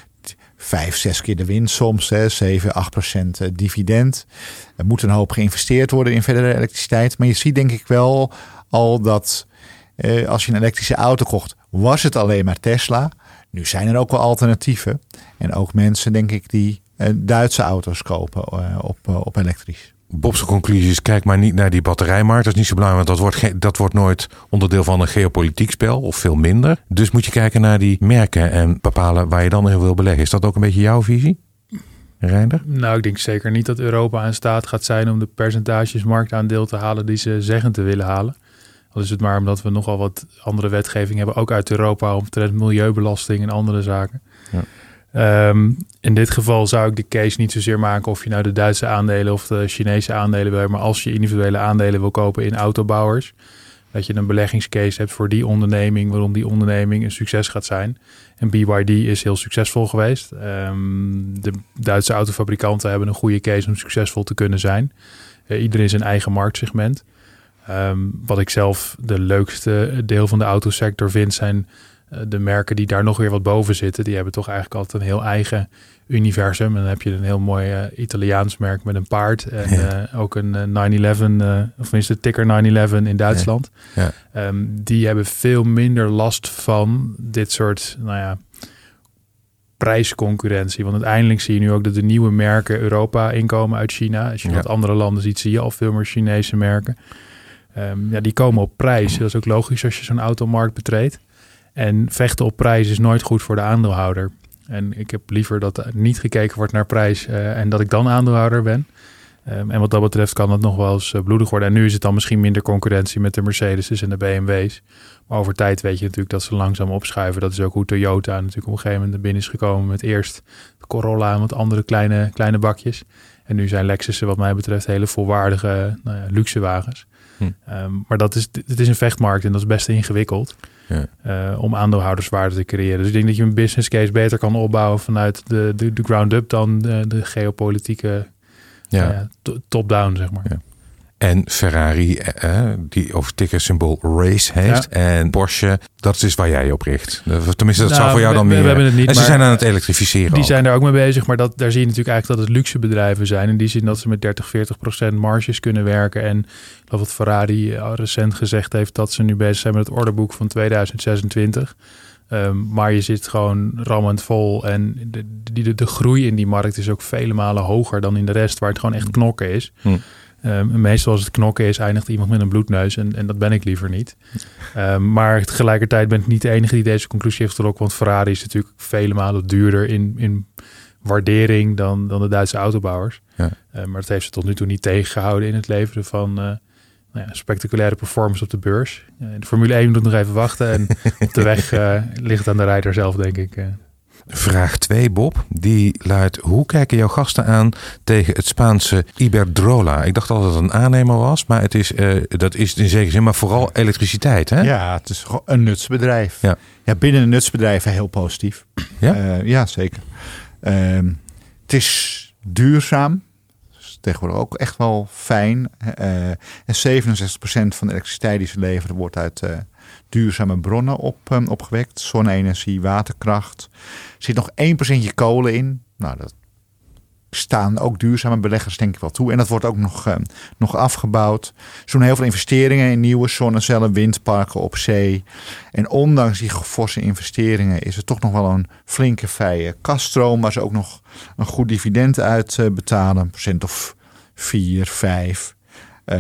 Vijf, zes keer de winst soms, hè, zeven, acht procent dividend. Er moet een hoop geïnvesteerd worden in verdere elektriciteit. Maar je ziet denk ik wel al dat eh, als je een elektrische auto kocht, was het alleen maar Tesla. Nu zijn er ook wel alternatieven. En ook mensen, denk ik, die eh, Duitse auto's kopen uh, op, uh, op elektrisch. Bob's conclusie is, kijk maar niet naar die batterijmarkt. Dat is niet zo belangrijk, want dat wordt, ge- dat wordt nooit onderdeel van een geopolitiek spel. Of veel minder. Dus moet je kijken naar die merken en bepalen waar je dan in wil beleggen. Is dat ook een beetje jouw visie, Reinder? Nou, ik denk zeker niet dat Europa in staat gaat zijn om de percentages marktaandeel te halen die ze zeggen te willen halen. Al is het maar omdat we nogal wat andere wetgeving hebben, ook uit Europa, omtrent milieubelasting en andere zaken. Ja. Um, in dit geval zou ik de case niet zozeer maken of je nou de Duitse aandelen of de Chinese aandelen wil, maar als je individuele aandelen wil kopen in autobouwers, dat je een beleggingscase hebt voor die onderneming, waarom die onderneming een succes gaat zijn. En B Y D is heel succesvol geweest. Um, de Duitse autofabrikanten hebben een goede case om succesvol te kunnen zijn. Uh, iedereen zijn eigen marktsegment. Um, wat ik zelf de leukste deel van de autosector vind, zijn de merken die daar nog weer wat boven zitten. Die hebben toch eigenlijk altijd een heel eigen universum. En dan heb je een heel mooi uh, Italiaans merk met een paard. En ja. uh, ook een uh, nine eleven, uh, of tenminste ticker nine eleven in Duitsland. Ja. Ja. Um, die hebben veel minder last van dit soort, nou ja, prijsconcurrentie. Want uiteindelijk zie je nu ook dat de nieuwe merken Europa inkomen uit China. Als je ja. wat andere landen ziet, zie je al veel meer Chinese merken. Um, ja, die komen op prijs. Dat is ook logisch als je zo'n automarkt betreedt. En vechten op prijs is nooit goed voor de aandeelhouder. En ik heb liever dat er niet gekeken wordt naar prijs uh, en dat ik dan aandeelhouder ben. Um, en wat dat betreft kan dat nog wel eens uh, bloedig worden. En nu is het dan misschien minder concurrentie met de Mercedes en de B M W's. Maar over tijd weet je natuurlijk dat ze langzaam opschuiven. Dat is ook hoe Toyota natuurlijk op een gegeven moment binnen is gekomen met eerst de Corolla en wat andere kleine, kleine bakjes. En nu zijn Lexussen wat mij betreft hele volwaardige nou ja, luxe wagens. Hm. Um, maar dat is, het is een vechtmarkt en dat is best ingewikkeld. Ja. Uh, om aandeelhouderswaarde te creëren. Dus ik denk dat je een business case beter kan opbouwen vanuit de, de, de ground-up dan de, de geopolitieke ja. uh, to, top-down, zeg maar. Ja. En Ferrari, eh, die over tickersymbool race heeft. Ja. En Porsche, dat is waar jij op richt. Tenminste, dat nou, zou voor jou dan we, meer... We hebben het niet, en ze maar zijn aan het elektrificeren. Die ook. zijn daar ook mee bezig. Maar dat, daar zie je natuurlijk eigenlijk dat het luxe bedrijven zijn. In die zin dat ze met dertig, veertig procent marges kunnen werken. En ik geloof dat Ferrari recent gezegd heeft dat ze nu bezig zijn met het orderboek van tweeduizend zesentwintig. Um, maar je zit gewoon rammend vol. En de, de, de, de groei in die markt is ook vele malen hoger dan in de rest. Waar het gewoon echt knokken is. Hm. Um, meestal als het knokken is, eindigt iemand met een bloedneus. En, en dat ben ik liever niet. Um, maar tegelijkertijd ben ik niet de enige die deze conclusie heeft getrokken. Want Ferrari is natuurlijk vele malen duurder in, in waardering dan, dan de Duitse autobouwers. Ja. Uh, maar dat heeft ze tot nu toe niet tegengehouden in het leveren van uh, nou ja, spectaculaire performance op de beurs. Uh, de Formule één moet nog even wachten. En op de weg uh, ligt aan de rijder zelf, denk ik. Uh. Vraag twee, Bob, die luidt: hoe kijken jouw gasten aan tegen het Spaanse Iberdrola? Ik dacht dat het een aannemer was, maar het is, uh, dat is in zekere zin, maar vooral elektriciteit, hè? Ja, het is een nutsbedrijf. Ja, ja binnen een nutsbedrijf heel positief. Ja, uh, ja zeker. Uh, het is duurzaam. tegenwoordig ook echt wel fijn. Uh, en zevenenzestig procent van de elektriciteit die ze leveren wordt uit uh, duurzame bronnen op, um, opgewekt. Zonne-energie, waterkracht. Er zit nog één procent kolen in. Nou, dat staan ook duurzame beleggers denk ik wel toe. En dat wordt ook nog, uh, nog afgebouwd. Ze doen heel veel investeringen in nieuwe zonnecellen, windparken op zee. En ondanks die forse investeringen is er toch nog wel een flinke vrije kasstroom, waar ze ook nog een goed dividend uit uh, betalen. Een procent of vier, vijf. Uh,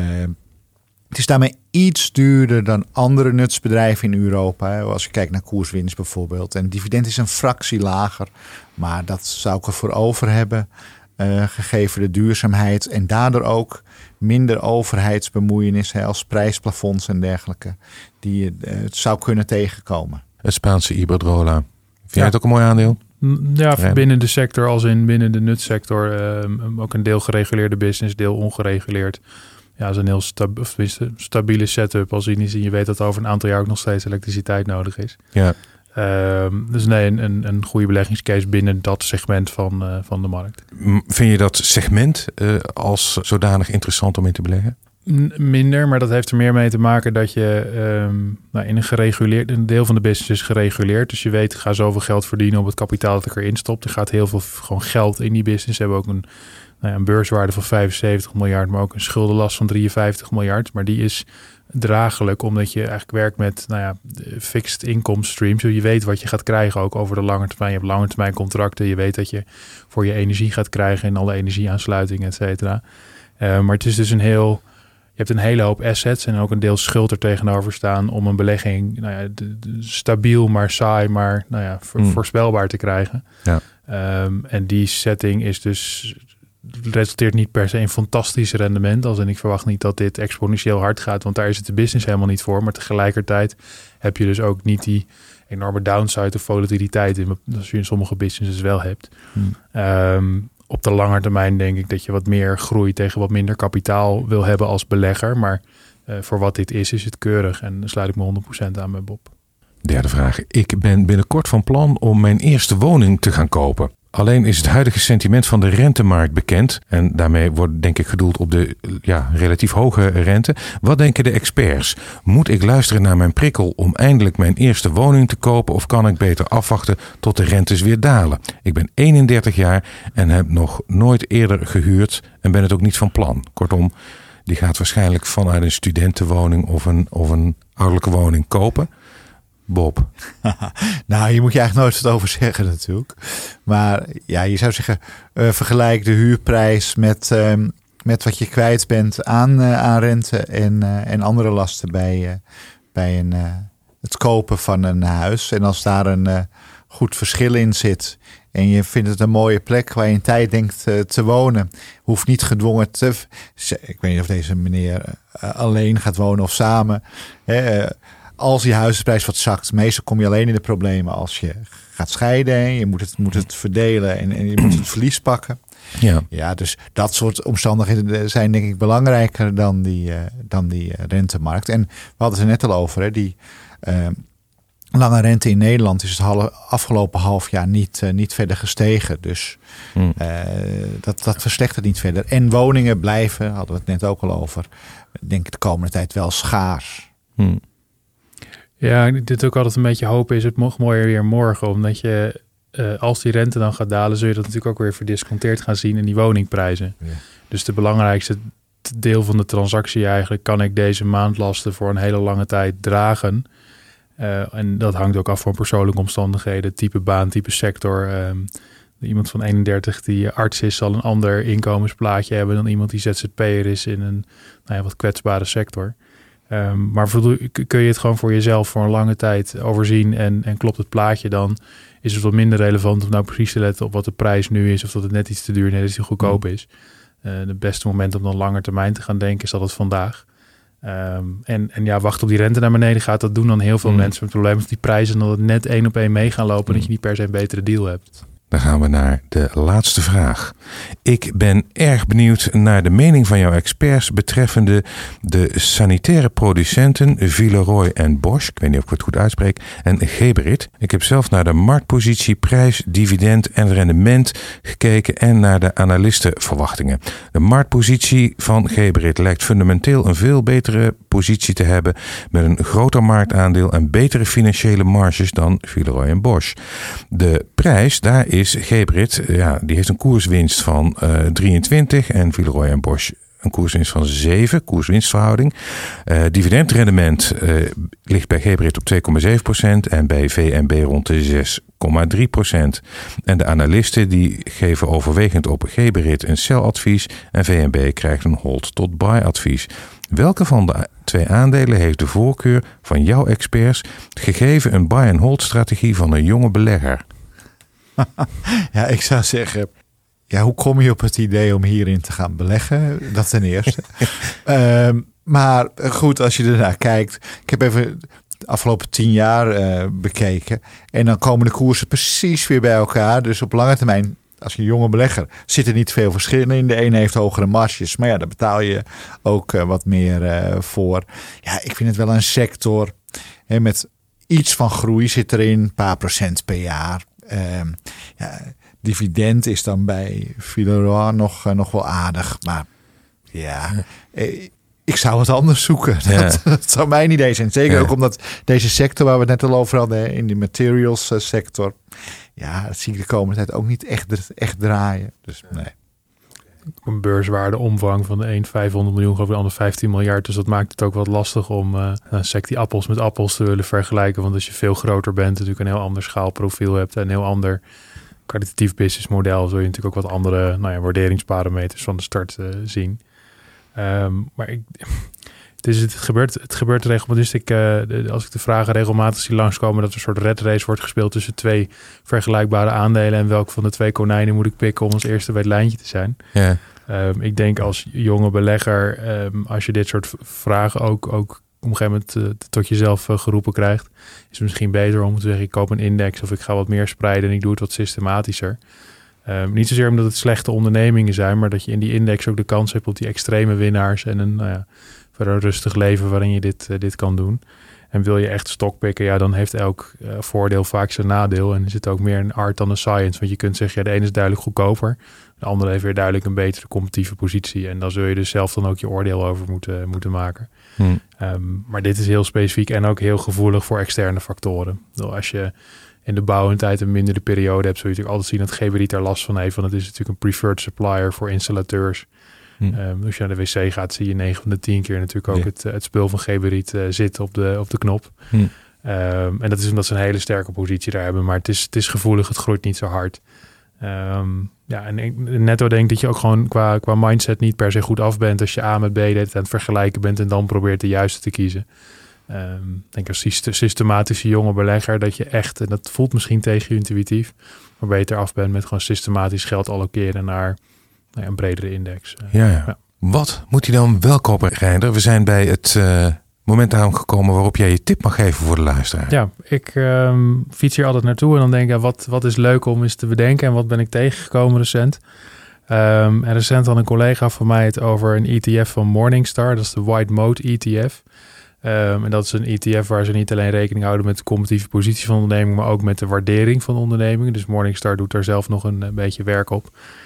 het is daarmee iets duurder dan andere nutsbedrijven in Europa. Hè. Als je kijkt naar koerswinst bijvoorbeeld. En dividend is een fractie lager. Maar dat zou ik ervoor over hebben. Uh, gegeven de duurzaamheid en daardoor ook minder overheidsbemoeienis hè, als prijsplafonds en dergelijke die je uh, zou kunnen tegenkomen. Het Spaanse Iberdrola. Vind ja. jij het ook een mooi aandeel? Ja, ja, binnen de sector als in binnen de nutsector. Uh, ook een deel gereguleerde business, deel ongereguleerd. Ja, dat is een heel stab- of stabiele setup als je, je weet dat over een aantal jaar ook nog steeds elektriciteit nodig is. Ja. Uh, dus nee, een, een goede beleggingscase binnen dat segment van, uh, van de markt. Vind je dat segment uh, als zodanig interessant om in te beleggen? N- minder, maar dat heeft er meer mee te maken dat je um, nou, in een gereguleerd, een deel van de business is gereguleerd. Dus je weet, ga zoveel geld verdienen op het kapitaal dat ik erin stop. Er gaat heel veel gewoon geld in die business. Ze hebben ook een, nou ja, een beurswaarde van vijfenzeventig miljard, maar ook een schuldenlast van drieënvijftig miljard. Maar die is draaglijk, omdat je eigenlijk werkt met nou ja, fixed income streams. Dus je weet wat je gaat krijgen ook over de lange termijn. Je hebt lange termijn contracten. Je weet dat je voor je energie gaat krijgen en alle energieaansluitingen, et cetera. Uh, maar het is dus een heel... Je hebt een hele hoop assets en ook een deel schuld er tegenover staan om een belegging nou ja, de, de, stabiel, maar saai, maar nou ja, voor, mm. voorspelbaar te krijgen. Ja. Um, en die setting is dus... resulteert niet per se in fantastisch rendement. Als en ik verwacht niet dat dit exponentieel hard gaat, want daar is het de business helemaal niet voor. Maar tegelijkertijd heb je dus ook niet die enorme downside of volatiliteit in, als je in sommige businesses wel hebt. Hmm. Um, op de lange termijn denk ik dat je wat meer groei tegen wat minder kapitaal wil hebben als belegger. Maar uh, voor wat dit is, is het keurig. En dan sluit ik me honderd procent aan bij Bob. Derde vraag. Ik ben binnenkort van plan om mijn eerste woning te gaan kopen. Alleen is het huidige sentiment van de rentemarkt bekend. En daarmee wordt denk ik gedoeld op de ja, relatief hoge rente. Wat denken de experts? Moet ik luisteren naar mijn prikkel om eindelijk mijn eerste woning te kopen? Of kan ik beter afwachten tot de rentes weer dalen? Ik ben eenendertig jaar en heb nog nooit eerder gehuurd en ben het ook niet van plan. Kortom, die gaat waarschijnlijk vanuit een studentenwoning of een, of een ouderlijke woning kopen. Bob. Nou, hier moet je eigenlijk nooit wat over zeggen natuurlijk. Maar ja, je zou zeggen, uh, vergelijk de huurprijs met, uh, met wat je kwijt bent aan, uh, aan rente en, uh, en andere lasten bij, uh, bij een, uh, het kopen van een huis. En als daar een uh, goed verschil in zit en je vindt het een mooie plek waar je een tijd denkt uh, te wonen, hoeft niet gedwongen te... Ik weet niet of deze meneer uh, alleen gaat wonen of samen. Hè, uh, Als die huizenprijs wat zakt, meestal kom je alleen in de problemen als je gaat scheiden. Je moet het, moet het verdelen en, en je moet het verlies pakken. Ja. Ja, dus dat soort omstandigheden zijn denk ik belangrijker dan die, uh, dan die uh, rentemarkt. En we hadden het er net al over, hè, die uh, lange rente in Nederland is het half, afgelopen half jaar niet, uh, niet verder gestegen. Dus hmm. uh, dat, dat verslechtert niet verder. En woningen blijven, hadden we het net ook al over, denk ik de komende tijd wel schaars. Hmm. Ja, dit ook altijd een beetje hopen is het nog mooier weer morgen. Omdat je, uh, als die rente dan gaat dalen, zul je dat natuurlijk ook weer verdisconteerd gaan zien in die woningprijzen. Ja. Dus de belangrijkste deel van de transactie eigenlijk, kan ik deze maandlasten voor een hele lange tijd dragen? Uh, en dat hangt ook af van persoonlijke omstandigheden, type baan, type sector. Um, iemand van eenendertig die arts is, zal een ander inkomensplaatje hebben dan iemand die Z Z P'er is in een nou ja, wat kwetsbare sector. Um, maar kun je het gewoon voor jezelf voor een lange tijd overzien en, en klopt het plaatje, dan is het wat minder relevant om nou precies te letten op wat de prijs nu is of dat het net iets te duur, net iets te goedkoop is. Uh, het beste moment om dan langer termijn te gaan denken is dat het vandaag. Um, en, en ja, wacht op die rente naar beneden gaat, dat doen dan heel veel mm. mensen. Het probleem is die prijzen dat het net één op één mee gaan lopen mm. en dat je niet per se een betere deal hebt. Dan gaan we naar de laatste vraag. Ik ben erg benieuwd naar de mening van jouw experts betreffende de sanitaire producenten Villeroy en Bosch, ik weet niet of ik het goed uitspreek, en Geberit. Ik heb zelf naar de marktpositie, prijs, dividend en rendement gekeken en naar de analistenverwachtingen. De marktpositie van Geberit lijkt fundamenteel een veel betere positie te hebben met een groter marktaandeel en betere financiële marges dan Villeroy en Bosch. De prijs, daar is Geberit, ja, die heeft een koerswinst van uh, drieëntwintig en Villeroy en Bosch een koerswinst van zeven, koerswinstverhouding. Uh, dividendrendement uh, ligt bij Geberit op twee komma zeven procent en bij V N B rond de zes komma drie procent. En de analisten die geven overwegend op Geberit een sell-advies en V N B krijgt een hold tot buy-advies. Welke van de twee aandelen heeft de voorkeur van jouw experts gegeven een buy-and-hold strategie van een jonge belegger? Ja, ik zou zeggen, ja, hoe kom je op het idee om hierin te gaan beleggen? Dat ten eerste. um, maar goed, als je ernaar kijkt. Ik heb even de afgelopen tien jaar uh, bekeken. En dan komen de koersen precies weer bij elkaar. Dus op lange termijn, als je een jonge belegger, zit er niet veel verschil in. De ene heeft hogere marges, maar ja, daar betaal je ook uh, wat meer uh, voor. Ja, ik vind het wel een sector hè, met iets van groei zit erin, een paar procent per jaar. Uh, ja, dividend is dan bij Villeroy nog, uh, nog wel aardig, maar ja, uh, ik zou het anders zoeken. Ja. Dat, dat zou mijn idee zijn. Zeker ja. ook omdat deze sector waar we het net al over hadden, in de materials uh, sector, ja, dat zie ik de komende tijd ook niet echt, echt draaien. Dus nee. Een beurswaarde omvang van de een vijfhonderd miljoen, geloof ik, de ander vijftien miljard. Dus dat maakt het ook wat lastig om uh, een sectie appels met appels te willen vergelijken. Want als je veel groter bent, natuurlijk een heel ander schaalprofiel hebt en een heel ander kwalitatief businessmodel, zul je natuurlijk ook wat andere nou ja, waarderingsparameters van de start uh, zien. Um, maar ik, het, is, het, gebeurt, het gebeurt regelmatig. Ik, uh, als ik de vragen regelmatig zie langskomen dat er een soort red race wordt gespeeld tussen twee vergelijkbare aandelen en welke van de twee konijnen moet ik pikken om als eerste bij het lijntje te zijn. Ja. Um, ik denk als jonge belegger, um, als je dit soort vragen ook, ook op een gegeven moment uh, tot jezelf uh, geroepen krijgt, is het misschien beter om te zeggen, ik koop een index of ik ga wat meer spreiden en ik doe het wat systematischer. Um, niet zozeer omdat het slechte ondernemingen zijn, maar dat je in die index ook de kans hebt op die extreme winnaars en een, nou ja, verder rustig leven waarin je dit, uh, dit kan doen. En wil je echt stokpikken, ja, dan heeft elk uh, voordeel vaak zijn nadeel. En is het ook meer een art dan een science. Want je kunt zeggen, ja, de ene is duidelijk goedkoper. De andere heeft weer duidelijk een betere competitieve positie. En dan zul je dus zelf dan ook je oordeel over moeten, moeten maken. Hmm. Um, maar dit is heel specifiek en ook heel gevoelig voor externe factoren. Dus als je in de bouwentijd een mindere periode hebt, zul je natuurlijk altijd zien dat Geberit daar last van heeft. Want het is natuurlijk een preferred supplier voor installateurs. Hmm. Um, als je naar de wc gaat, zie je negen van de tien keer natuurlijk ook ja. het, het spul van Geberit uh, zitten op de, op de knop. Hmm. Um, en dat is omdat ze een hele sterke positie daar hebben. Maar het is, het is gevoelig, het groeit niet zo hard. Um, ja, en ik, netto denk dat je ook gewoon qua, qua mindset niet per se goed af bent als je A met B aan het vergelijken bent en dan probeert de juiste te kiezen. Um, ik denk als systematische jonge belegger dat je echt, en dat voelt misschien tegen-intuïtief, maar beter af bent met gewoon systematisch geld allokeren naar nou ja, een bredere index. Uh, ja, ja. ja. Wat moet hij dan wel kopen, Reinder? We zijn bij het uh, moment aangekomen waarop jij je tip mag geven voor de luisteraar. Ja, ik um, fiets hier altijd naartoe en dan denk ik, wat, wat is leuk om eens te bedenken en wat ben ik tegengekomen recent? Um, en recent had een collega van mij het over een E T F van Morningstar, dat is de White Mode E T F. Um, en dat is een E T F waar ze niet alleen rekening houden met de competitieve positie van de onderneming, maar ook met de waardering van de onderneming. Dus Morningstar doet daar zelf nog een, een beetje werk op.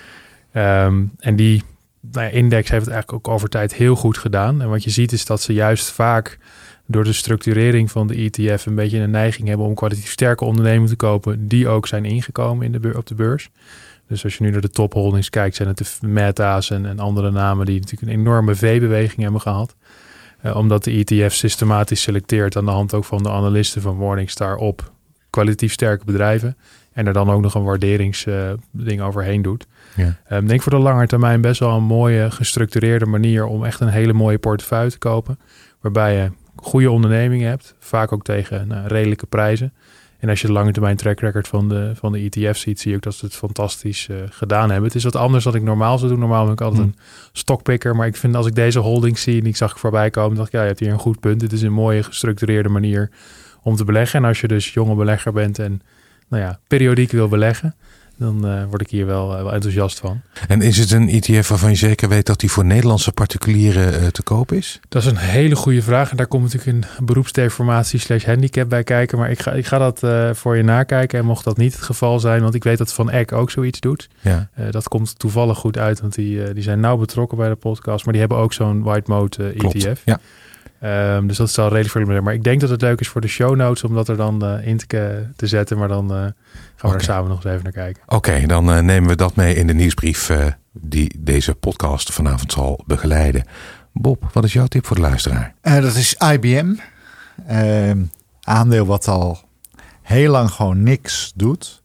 Um, en die nou ja, index heeft het eigenlijk ook over tijd heel goed gedaan. En wat je ziet is dat ze juist vaak door de structurering van de E T F een beetje een neiging hebben om kwalitatief sterke ondernemingen te kopen die ook zijn ingekomen in de beur, op de beurs. Dus als je nu naar de topholdings kijkt, zijn het de Meta's en, en andere namen die natuurlijk een enorme V-beweging hebben gehad. Uh, omdat de E T F systematisch selecteert aan de hand ook van de analisten van Morningstar op kwalitatief sterke bedrijven. En er dan ook nog een waarderingsding uh, overheen doet. Ja. Um, denk voor de lange termijn best wel een mooie gestructureerde manier om echt een hele mooie portefeuille te kopen. Waarbij je goede ondernemingen hebt. Vaak ook tegen nou, redelijke prijzen. En als je de lange termijn track record van de, van de E T F ziet, zie je ook dat ze het fantastisch uh, gedaan hebben. Het is wat anders dan ik normaal zou doen. Normaal ben ik altijd hmm. een stokpikker. Maar ik vind als ik deze holdings zie en ik zag ik voorbij komen, dacht ik, ja, je hebt hier een goed punt. Het is een mooie gestructureerde manier om te beleggen. En als je dus jonge belegger bent en nou ja, periodiek wil beleggen, dan uh, word ik hier wel, uh, wel enthousiast van. En is het een E T F waarvan je zeker weet dat die voor Nederlandse particulieren uh, te koop is? Dat is een hele goede vraag. En daar komt natuurlijk een beroepsdeformatie slash handicap bij kijken. Maar ik ga, ik ga dat uh, voor je nakijken. En mocht dat niet het geval zijn, want ik weet dat Van Eck ook zoiets doet. Ja. Uh, dat komt toevallig goed uit, want die, uh, die zijn nauw betrokken bij de podcast. Maar die hebben ook zo'n white mode uh, E T F. Ja. Um, dus dat is al redelijk voor. Maar ik denk dat het leuk is voor de show notes om dat er dan uh, in te, te zetten. Maar dan uh, gaan we okay. er samen nog eens even naar kijken. Oké, okay, dan uh, nemen we dat mee in de nieuwsbrief uh, die deze podcast vanavond zal begeleiden. Bob, wat is jouw tip voor de luisteraar? Uh, dat is I B M. Uh, aandeel wat al heel lang gewoon niks doet.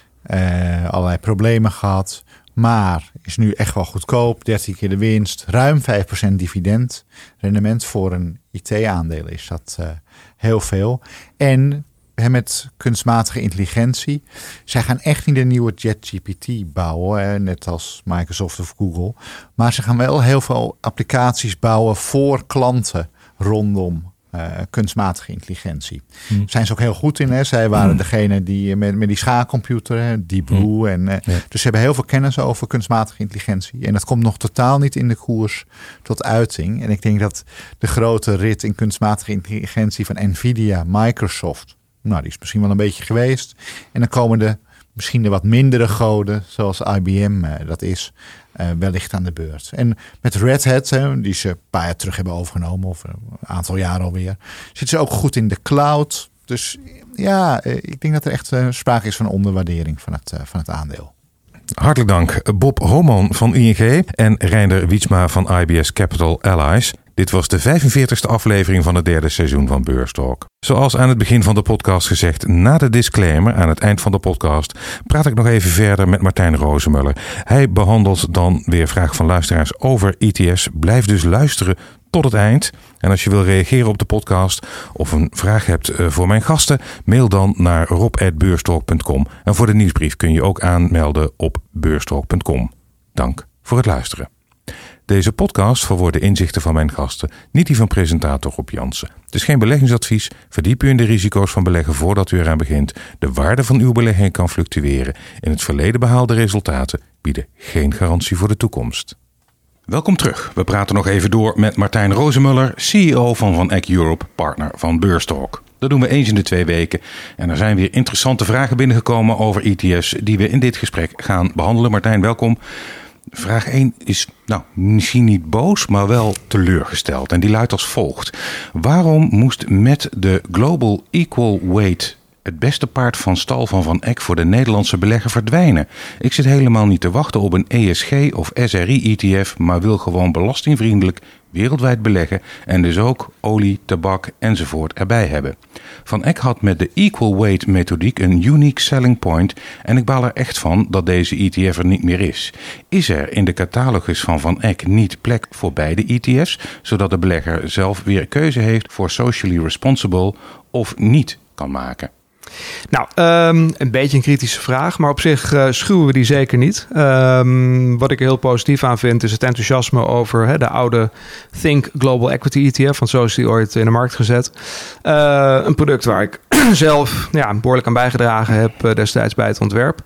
Uh, allerlei problemen gehad. Maar is nu echt wel goedkoop. dertien keer de winst. Ruim vijf procent dividend. Rendement voor een I T-aandeel is dat uh, heel veel. En met kunstmatige intelligentie. Zij gaan echt niet een nieuwe ChatGPT bouwen. Hè, net als Microsoft of Google. Maar ze gaan wel heel veel applicaties bouwen voor klanten rondom Uh, kunstmatige intelligentie. Hmm. Zijn ze ook heel goed in. Hè? Zij waren hmm. degene die met, met die schaalcomputer, Deep Blue. Hmm. En, uh, ja. Dus ze hebben heel veel kennis over kunstmatige intelligentie. En dat komt nog totaal niet in de koers tot uiting. En ik denk dat de grote rit in kunstmatige intelligentie van Nvidia, Microsoft, nou, die is misschien wel een beetje geweest. En dan komen de misschien de wat mindere goden, zoals I B M uh, dat is, uh, wellicht aan de beurt. En met Red Hat, hè, die ze een paar jaar terug hebben overgenomen, of een aantal jaar alweer, zitten ze ook goed in de cloud. Dus ja, uh, ik denk dat er echt uh, sprake is van onderwaardering van het, uh, van het aandeel. Hartelijk dank Bob Homan van I N G en Reinder Wietsma van I B S Capital Allies. Dit was de vijfenveertigste aflevering van het derde seizoen van Beurstalk. Zoals aan het begin van de podcast gezegd, na de disclaimer aan het eind van de podcast praat ik nog even verder met Martijn Rozemuller. Hij behandelt dan weer vragen van luisteraars over E T F's. Blijf dus luisteren tot het eind. En als je wil reageren op de podcast of een vraag hebt voor mijn gasten, mail dan naar rob at beurstalk punt com. En voor de nieuwsbrief kun je ook aanmelden op beurstalk punt com. Dank voor het luisteren. Deze podcast verwoordt de inzichten van mijn gasten, niet die van presentator Rob Jansen. Het is geen beleggingsadvies, verdiep u in de risico's van beleggen voordat u eraan begint. De waarde van uw belegging kan fluctueren. In het verleden behaalde resultaten bieden geen garantie voor de toekomst. Welkom terug. We praten nog even door met Martijn Rozemuller, C E O van Van Eck Europe, partner van Beurstalk. Dat doen we eens in de twee weken. En er zijn weer interessante vragen binnengekomen over E T F's die we in dit gesprek gaan behandelen. Martijn, welkom. Vraag één is nou, misschien niet boos, maar wel teleurgesteld. En die luidt als volgt. Waarom moest met de Global Equal Weight het beste paard van stal van Van Eck voor de Nederlandse belegger verdwijnen? Ik zit helemaal niet te wachten op een E S G of S R I-E T F, maar wil gewoon belastingvriendelijk wereldwijd beleggen en dus ook olie, tabak enzovoort erbij hebben. Van Eck had met de Equal Weight methodiek een unique selling point en ik baal er echt van dat deze E T F er niet meer is. Is er in de catalogus van Van Eck niet plek voor beide E T F's, zodat de belegger zelf weer keuze heeft voor socially responsible of niet kan maken? Nou, um, een beetje een kritische vraag, maar op zich uh, schuwen we die zeker niet. Um, wat ik er heel positief aan vind is het enthousiasme over hè, de oude Think Global Equity E T F, want zo is die ooit in de markt gezet. Uh, een product waar ik zelf ja, behoorlijk aan bijgedragen heb uh, destijds bij het ontwerp.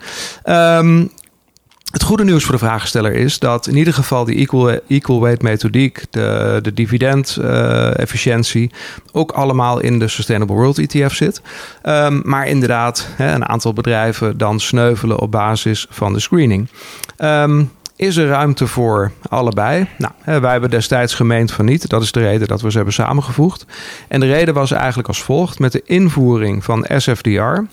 Um, Het goede nieuws voor de vraagsteller is dat in ieder geval die equal, equal weight methodiek, de, de dividend uh, efficiëntie, ook allemaal in de Sustainable World E T F zit. Um, maar inderdaad, hè, een aantal bedrijven dan sneuvelen op basis van de screening. Um, Is er ruimte voor allebei? Nou, wij hebben destijds gemeend van niet. Dat is de reden dat we ze hebben samengevoegd. En de reden was eigenlijk als volgt. Met de invoering van S F D R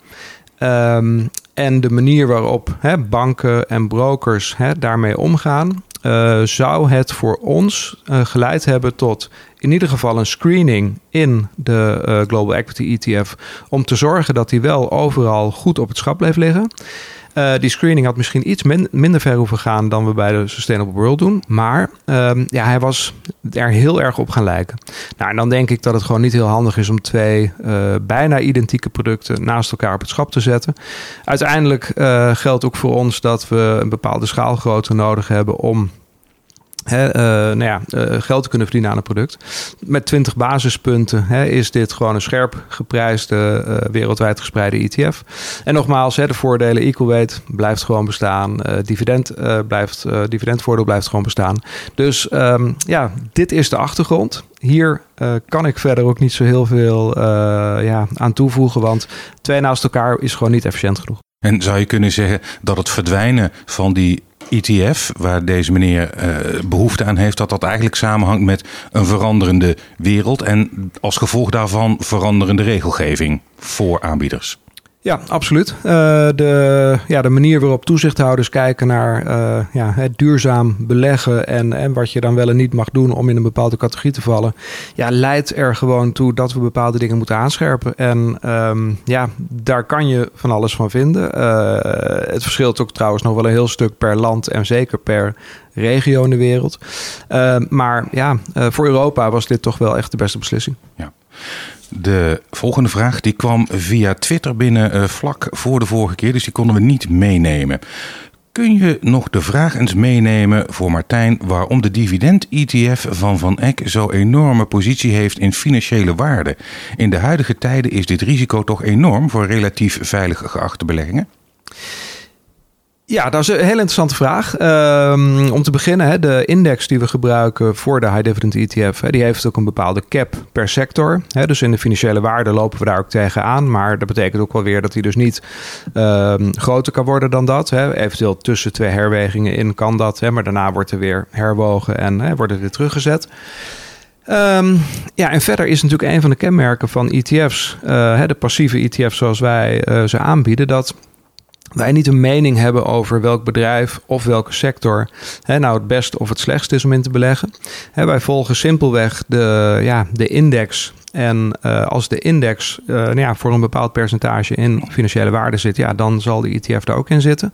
Um, en de manier waarop hè, banken en brokers hè, daarmee omgaan, uh, zou het voor ons uh, geleid hebben tot in ieder geval een screening in de uh, Global Equity E T F om te zorgen dat die wel overal goed op het schap bleef liggen. Uh, die screening had misschien iets min, minder ver hoeven gaan dan we bij de Sustainable World doen. Maar um, ja, hij was er heel erg op gaan lijken. Nou, en dan denk ik dat het gewoon niet heel handig is om twee uh, bijna identieke producten naast elkaar op het schap te zetten. Uiteindelijk uh, geldt ook voor ons dat we een bepaalde schaalgrootte nodig hebben om He, uh, nou ja, uh, geld te kunnen verdienen aan een product. Met twintig basispunten he, is dit gewoon een scherp geprijsde, uh, wereldwijd gespreide E T F. En nogmaals, he, de voordelen equal weight blijft gewoon bestaan. Uh, dividend, uh, blijft, uh, dividendvoordeel blijft gewoon bestaan. Dus um, ja, dit is de achtergrond. Hier uh, kan ik verder ook niet zo heel veel uh, ja, aan toevoegen, want twee naast elkaar is gewoon niet efficiënt genoeg. En zou je kunnen zeggen dat het verdwijnen van die E T F, waar deze meneer uh, behoefte aan heeft, dat dat eigenlijk samenhangt met een veranderende wereld en als gevolg daarvan veranderende regelgeving voor aanbieders? Ja, absoluut. Uh, de, ja, de manier waarop toezichthouders kijken naar uh, ja, het duurzaam beleggen en, en wat je dan wel en niet mag doen om in een bepaalde categorie te vallen, ja, leidt er gewoon toe dat we bepaalde dingen moeten aanscherpen. En um, ja, daar kan je van alles van vinden. Uh, het verschilt ook trouwens nog wel een heel stuk per land en zeker per regio in de wereld. Uh, maar ja, uh, voor Europa was dit toch wel echt de beste beslissing. Ja. De volgende vraag die kwam via Twitter binnen uh, vlak voor de vorige keer, dus die konden we niet meenemen. Kun je nog de vraag eens meenemen voor Martijn waarom de dividend-E T F van Van Eck zo'n enorme positie heeft in financiële waarde? In de huidige tijden is dit risico toch enorm voor relatief veilig geachte beleggingen? Ja, dat is een hele interessante vraag. Um, om te beginnen, hè, de index die we gebruiken voor de High Dividend E T F, hè, die heeft ook een bepaalde cap per sector. Hè, dus in de financiële waarde lopen we daar ook tegenaan. Maar dat betekent ook wel weer dat die dus niet um, groter kan worden dan dat. Hè. Eventueel tussen twee herwegingen in kan dat. Hè, maar daarna wordt er weer herwogen en hè, wordt er weer teruggezet. Um, ja, en verder is natuurlijk een van de kenmerken van E T F's, uh, hè, de passieve E T F's zoals wij uh, ze aanbieden, dat wij niet een mening hebben over welk bedrijf of welke sector hè, nou het beste of het slechtst is om in te beleggen. Hè, wij volgen simpelweg de, ja, de index. En uh, als de index uh, nou ja, voor een bepaald percentage in financiële waarde zit, ja, dan zal de E T F daar ook in zitten.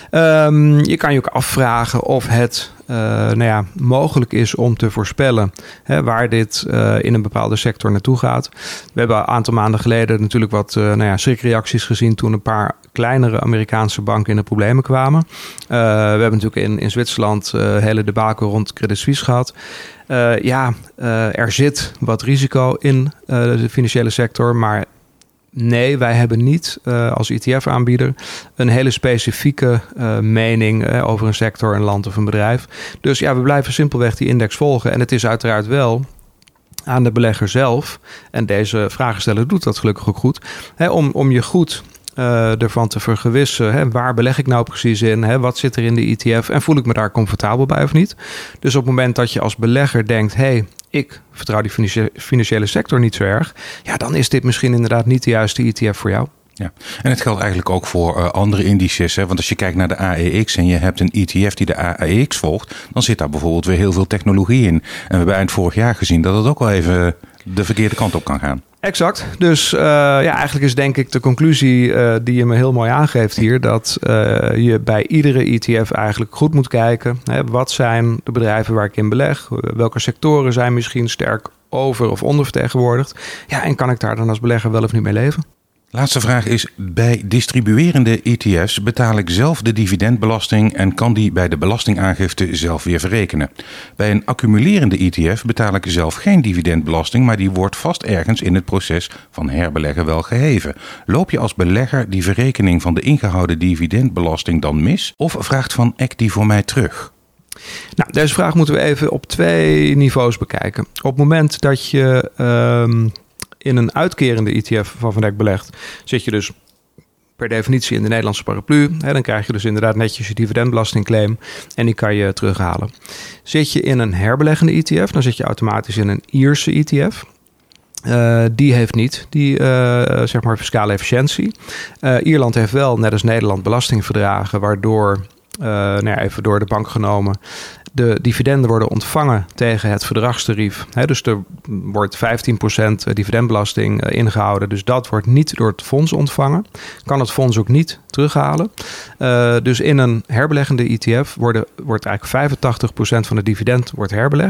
Um, je kan je ook afvragen of het uh, nou ja, mogelijk is om te voorspellen hè, waar dit uh, in een bepaalde sector naartoe gaat. We hebben een aantal maanden geleden natuurlijk wat uh, nou ja, schrikreacties gezien toen een paar kleinere Amerikaanse banken in de problemen kwamen. Uh, we hebben natuurlijk in, in Zwitserland uh, hele debakel rond Credit Suisse gehad. Uh, ja, uh, er zit wat risico in uh, de financiële sector, maar nee, wij hebben niet uh, als E T F-aanbieder een hele specifieke uh, mening uh, over een sector, een land of een bedrijf. Dus ja, we blijven simpelweg die index volgen. En het is uiteraard wel aan de belegger zelf, en deze vragensteller doet dat gelukkig ook goed, hè, om, om je goed Uh, ervan te vergewissen. Hè, waar beleg ik nou precies in? Hè, wat zit er in de E T F? En voel ik me daar comfortabel bij of niet? Dus op het moment dat je als belegger denkt, hey, ik vertrouw die financie- financiële sector niet zo erg, ja, dan is dit misschien inderdaad niet de juiste E T F voor jou. Ja, en het geldt eigenlijk ook voor uh, andere indices. Hè? Want als je kijkt naar de A E X en je hebt een E T F die de A E X volgt, dan zit daar bijvoorbeeld weer heel veel technologie in. En we hebben eind vorig jaar gezien dat het ook wel even de verkeerde kant op kan gaan. Exact. Dus uh, ja, eigenlijk is denk ik de conclusie uh, die je me heel mooi aangeeft hier, dat uh, je bij iedere E T F eigenlijk goed moet kijken. Hè, wat zijn de bedrijven waar ik in beleg? Welke sectoren zijn misschien sterk over- of ondervertegenwoordigd? Ja, en kan ik daar dan als belegger wel of niet mee leven? Laatste vraag is, bij distribuerende E T F's betaal ik zelf de dividendbelasting en kan die bij de belastingaangifte zelf weer verrekenen. Bij een accumulerende E T F betaal ik zelf geen dividendbelasting, maar die wordt vast ergens in het proces van herbeleggen wel geheven. Loop je als belegger die verrekening van de ingehouden dividendbelasting dan mis of vraagt Van Eck die voor mij terug? Nou, deze vraag moeten we even op twee niveaus bekijken. Op het moment dat je Um, in een uitkerende E T F van Van Eck belegt, zit je dus per definitie in de Nederlandse paraplu. Hè, dan krijg je dus inderdaad netjes je dividendbelastingclaim en die kan je terughalen. Zit je in een herbeleggende E T F, dan zit je automatisch in een Ierse E T F. Uh, die heeft niet die uh, zeg maar fiscale efficiëntie. Uh, Ierland heeft wel, net als Nederland, belastingverdragen, waardoor, uh, nou ja, even door de bank genomen, de dividenden worden ontvangen tegen het verdragstarief. He, dus er wordt vijftien procent dividendbelasting ingehouden. Dus dat wordt niet door het fonds ontvangen. Kan het fonds ook niet terughalen. Uh, dus in een herbeleggende E T F worden, wordt eigenlijk vijfentachtig procent van het dividend wordt herbelegd.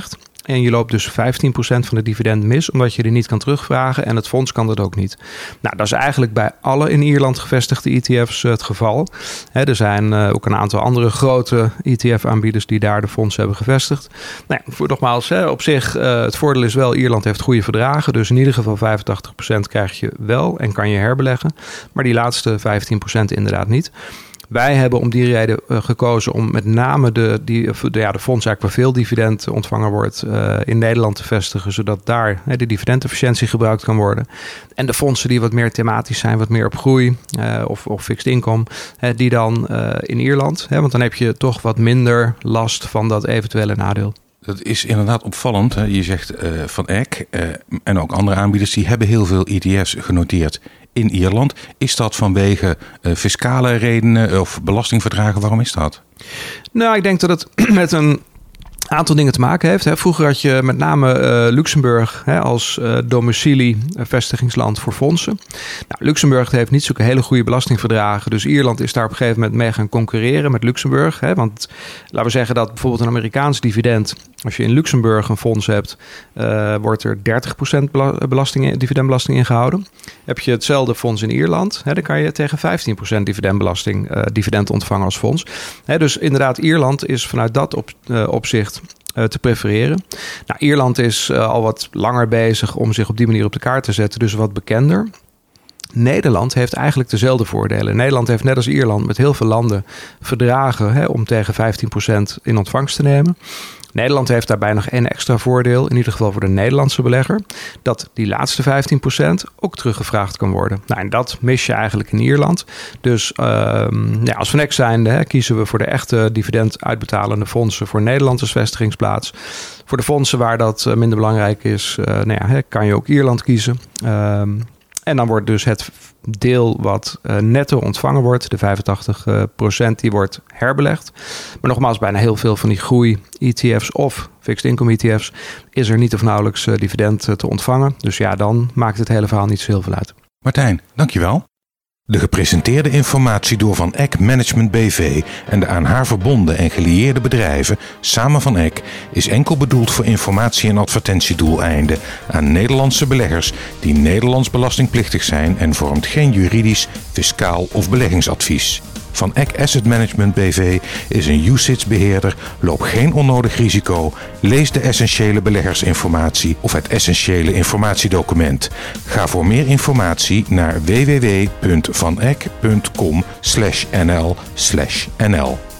En je loopt dus vijftien procent van de dividend mis, omdat je die niet kan terugvragen. En het fonds kan dat ook niet. Nou, dat is eigenlijk bij alle in Ierland gevestigde E T F's het geval. He, er zijn uh, ook een aantal andere grote E T F-aanbieders die daar de fondsen hebben gevestigd. Nou ja, voor nogmaals, hè, op zich, uh, het voordeel is wel, Ierland heeft goede verdragen. Dus in ieder geval vijfentachtig procent krijg je wel en kan je herbeleggen. Maar die laatste vijftien procent inderdaad niet. Wij hebben om die reden uh, gekozen om met name de, die, de, ja, de fonds eigenlijk waar veel dividend ontvangen wordt uh, in Nederland te vestigen, zodat daar hè, de dividendefficiëntie gebruikt kan worden. En de fondsen die wat meer thematisch zijn, wat meer op groei uh, of, of fixed income, hè, die dan uh, in Ierland. Hè, want dan heb je toch wat minder last van dat eventuele nadeel. Dat is inderdaad opvallend. Hè? Je zegt uh, Van Eck uh, en ook andere aanbieders, die hebben heel veel E T F's genoteerd in Ierland. Is dat vanwege uh, fiscale redenen of belastingverdragen? Waarom is dat? Nou, ik denk dat het met een aantal dingen te maken heeft. Hè. Vroeger had je met name uh, Luxemburg hè, als uh, domicilie uh, vestigingsland voor fondsen. Nou, Luxemburg heeft niet zulke hele goede belastingverdragen. Dus Ierland is daar op een gegeven moment mee gaan concurreren met Luxemburg. Hè. Want laten we zeggen dat bijvoorbeeld een Amerikaans dividend, als je in Luxemburg een fonds hebt, uh, wordt er dertig procent belasting, dividendbelasting ingehouden. Heb je hetzelfde fonds in Ierland, hè, dan kan je tegen vijftien procent dividendbelasting uh, dividend ontvangen als fonds. Hè, dus inderdaad, Ierland is vanuit dat op, uh, opzicht Uh, te prefereren. Nou, Ierland is uh, al wat langer bezig om zich op die manier op de kaart te zetten, dus wat bekender. Nederland heeft eigenlijk dezelfde voordelen. Nederland heeft net als Ierland met heel veel landen verdragen hè, om tegen vijftien procent in ontvangst te nemen. Nederland heeft daarbij nog één extra voordeel, in ieder geval voor de Nederlandse belegger, dat die laatste vijftien procent ook teruggevraagd kan worden. Nou, en dat mis je eigenlijk in Ierland. Dus uh, ja, als Van Eck zijnde hè, kiezen we voor de echte dividend uitbetalende fondsen voor Nederland als vestigingsplaats. Voor de fondsen waar dat minder belangrijk is, uh, nou ja, hè, kan je ook Ierland kiezen. Uh, en dan wordt dus het deel wat uh, netto ontvangen wordt, de vijfentachtig procent, die wordt herbelegd. Maar nogmaals, bijna heel veel van die groei-E T F's of fixed income E T F's is er niet of nauwelijks uh, dividend uh, te ontvangen. Dus ja, dan maakt het hele verhaal niet zo heel veel uit. Martijn, dankjewel. De gepresenteerde informatie door Van Eck Management B V en de aan haar verbonden en gelieerde bedrijven, samen Van Eck, is enkel bedoeld voor informatie- en advertentiedoeleinden aan Nederlandse beleggers die Nederlands belastingplichtig zijn en vormt geen juridisch, fiscaal of beleggingsadvies. Van Eck Asset Management B V is een U C I T S-beheerder, loop geen onnodig risico, lees de essentiële beleggersinformatie of het essentiële informatiedocument. Ga voor meer informatie naar w w w punt van eck punt com slash n l slash n l.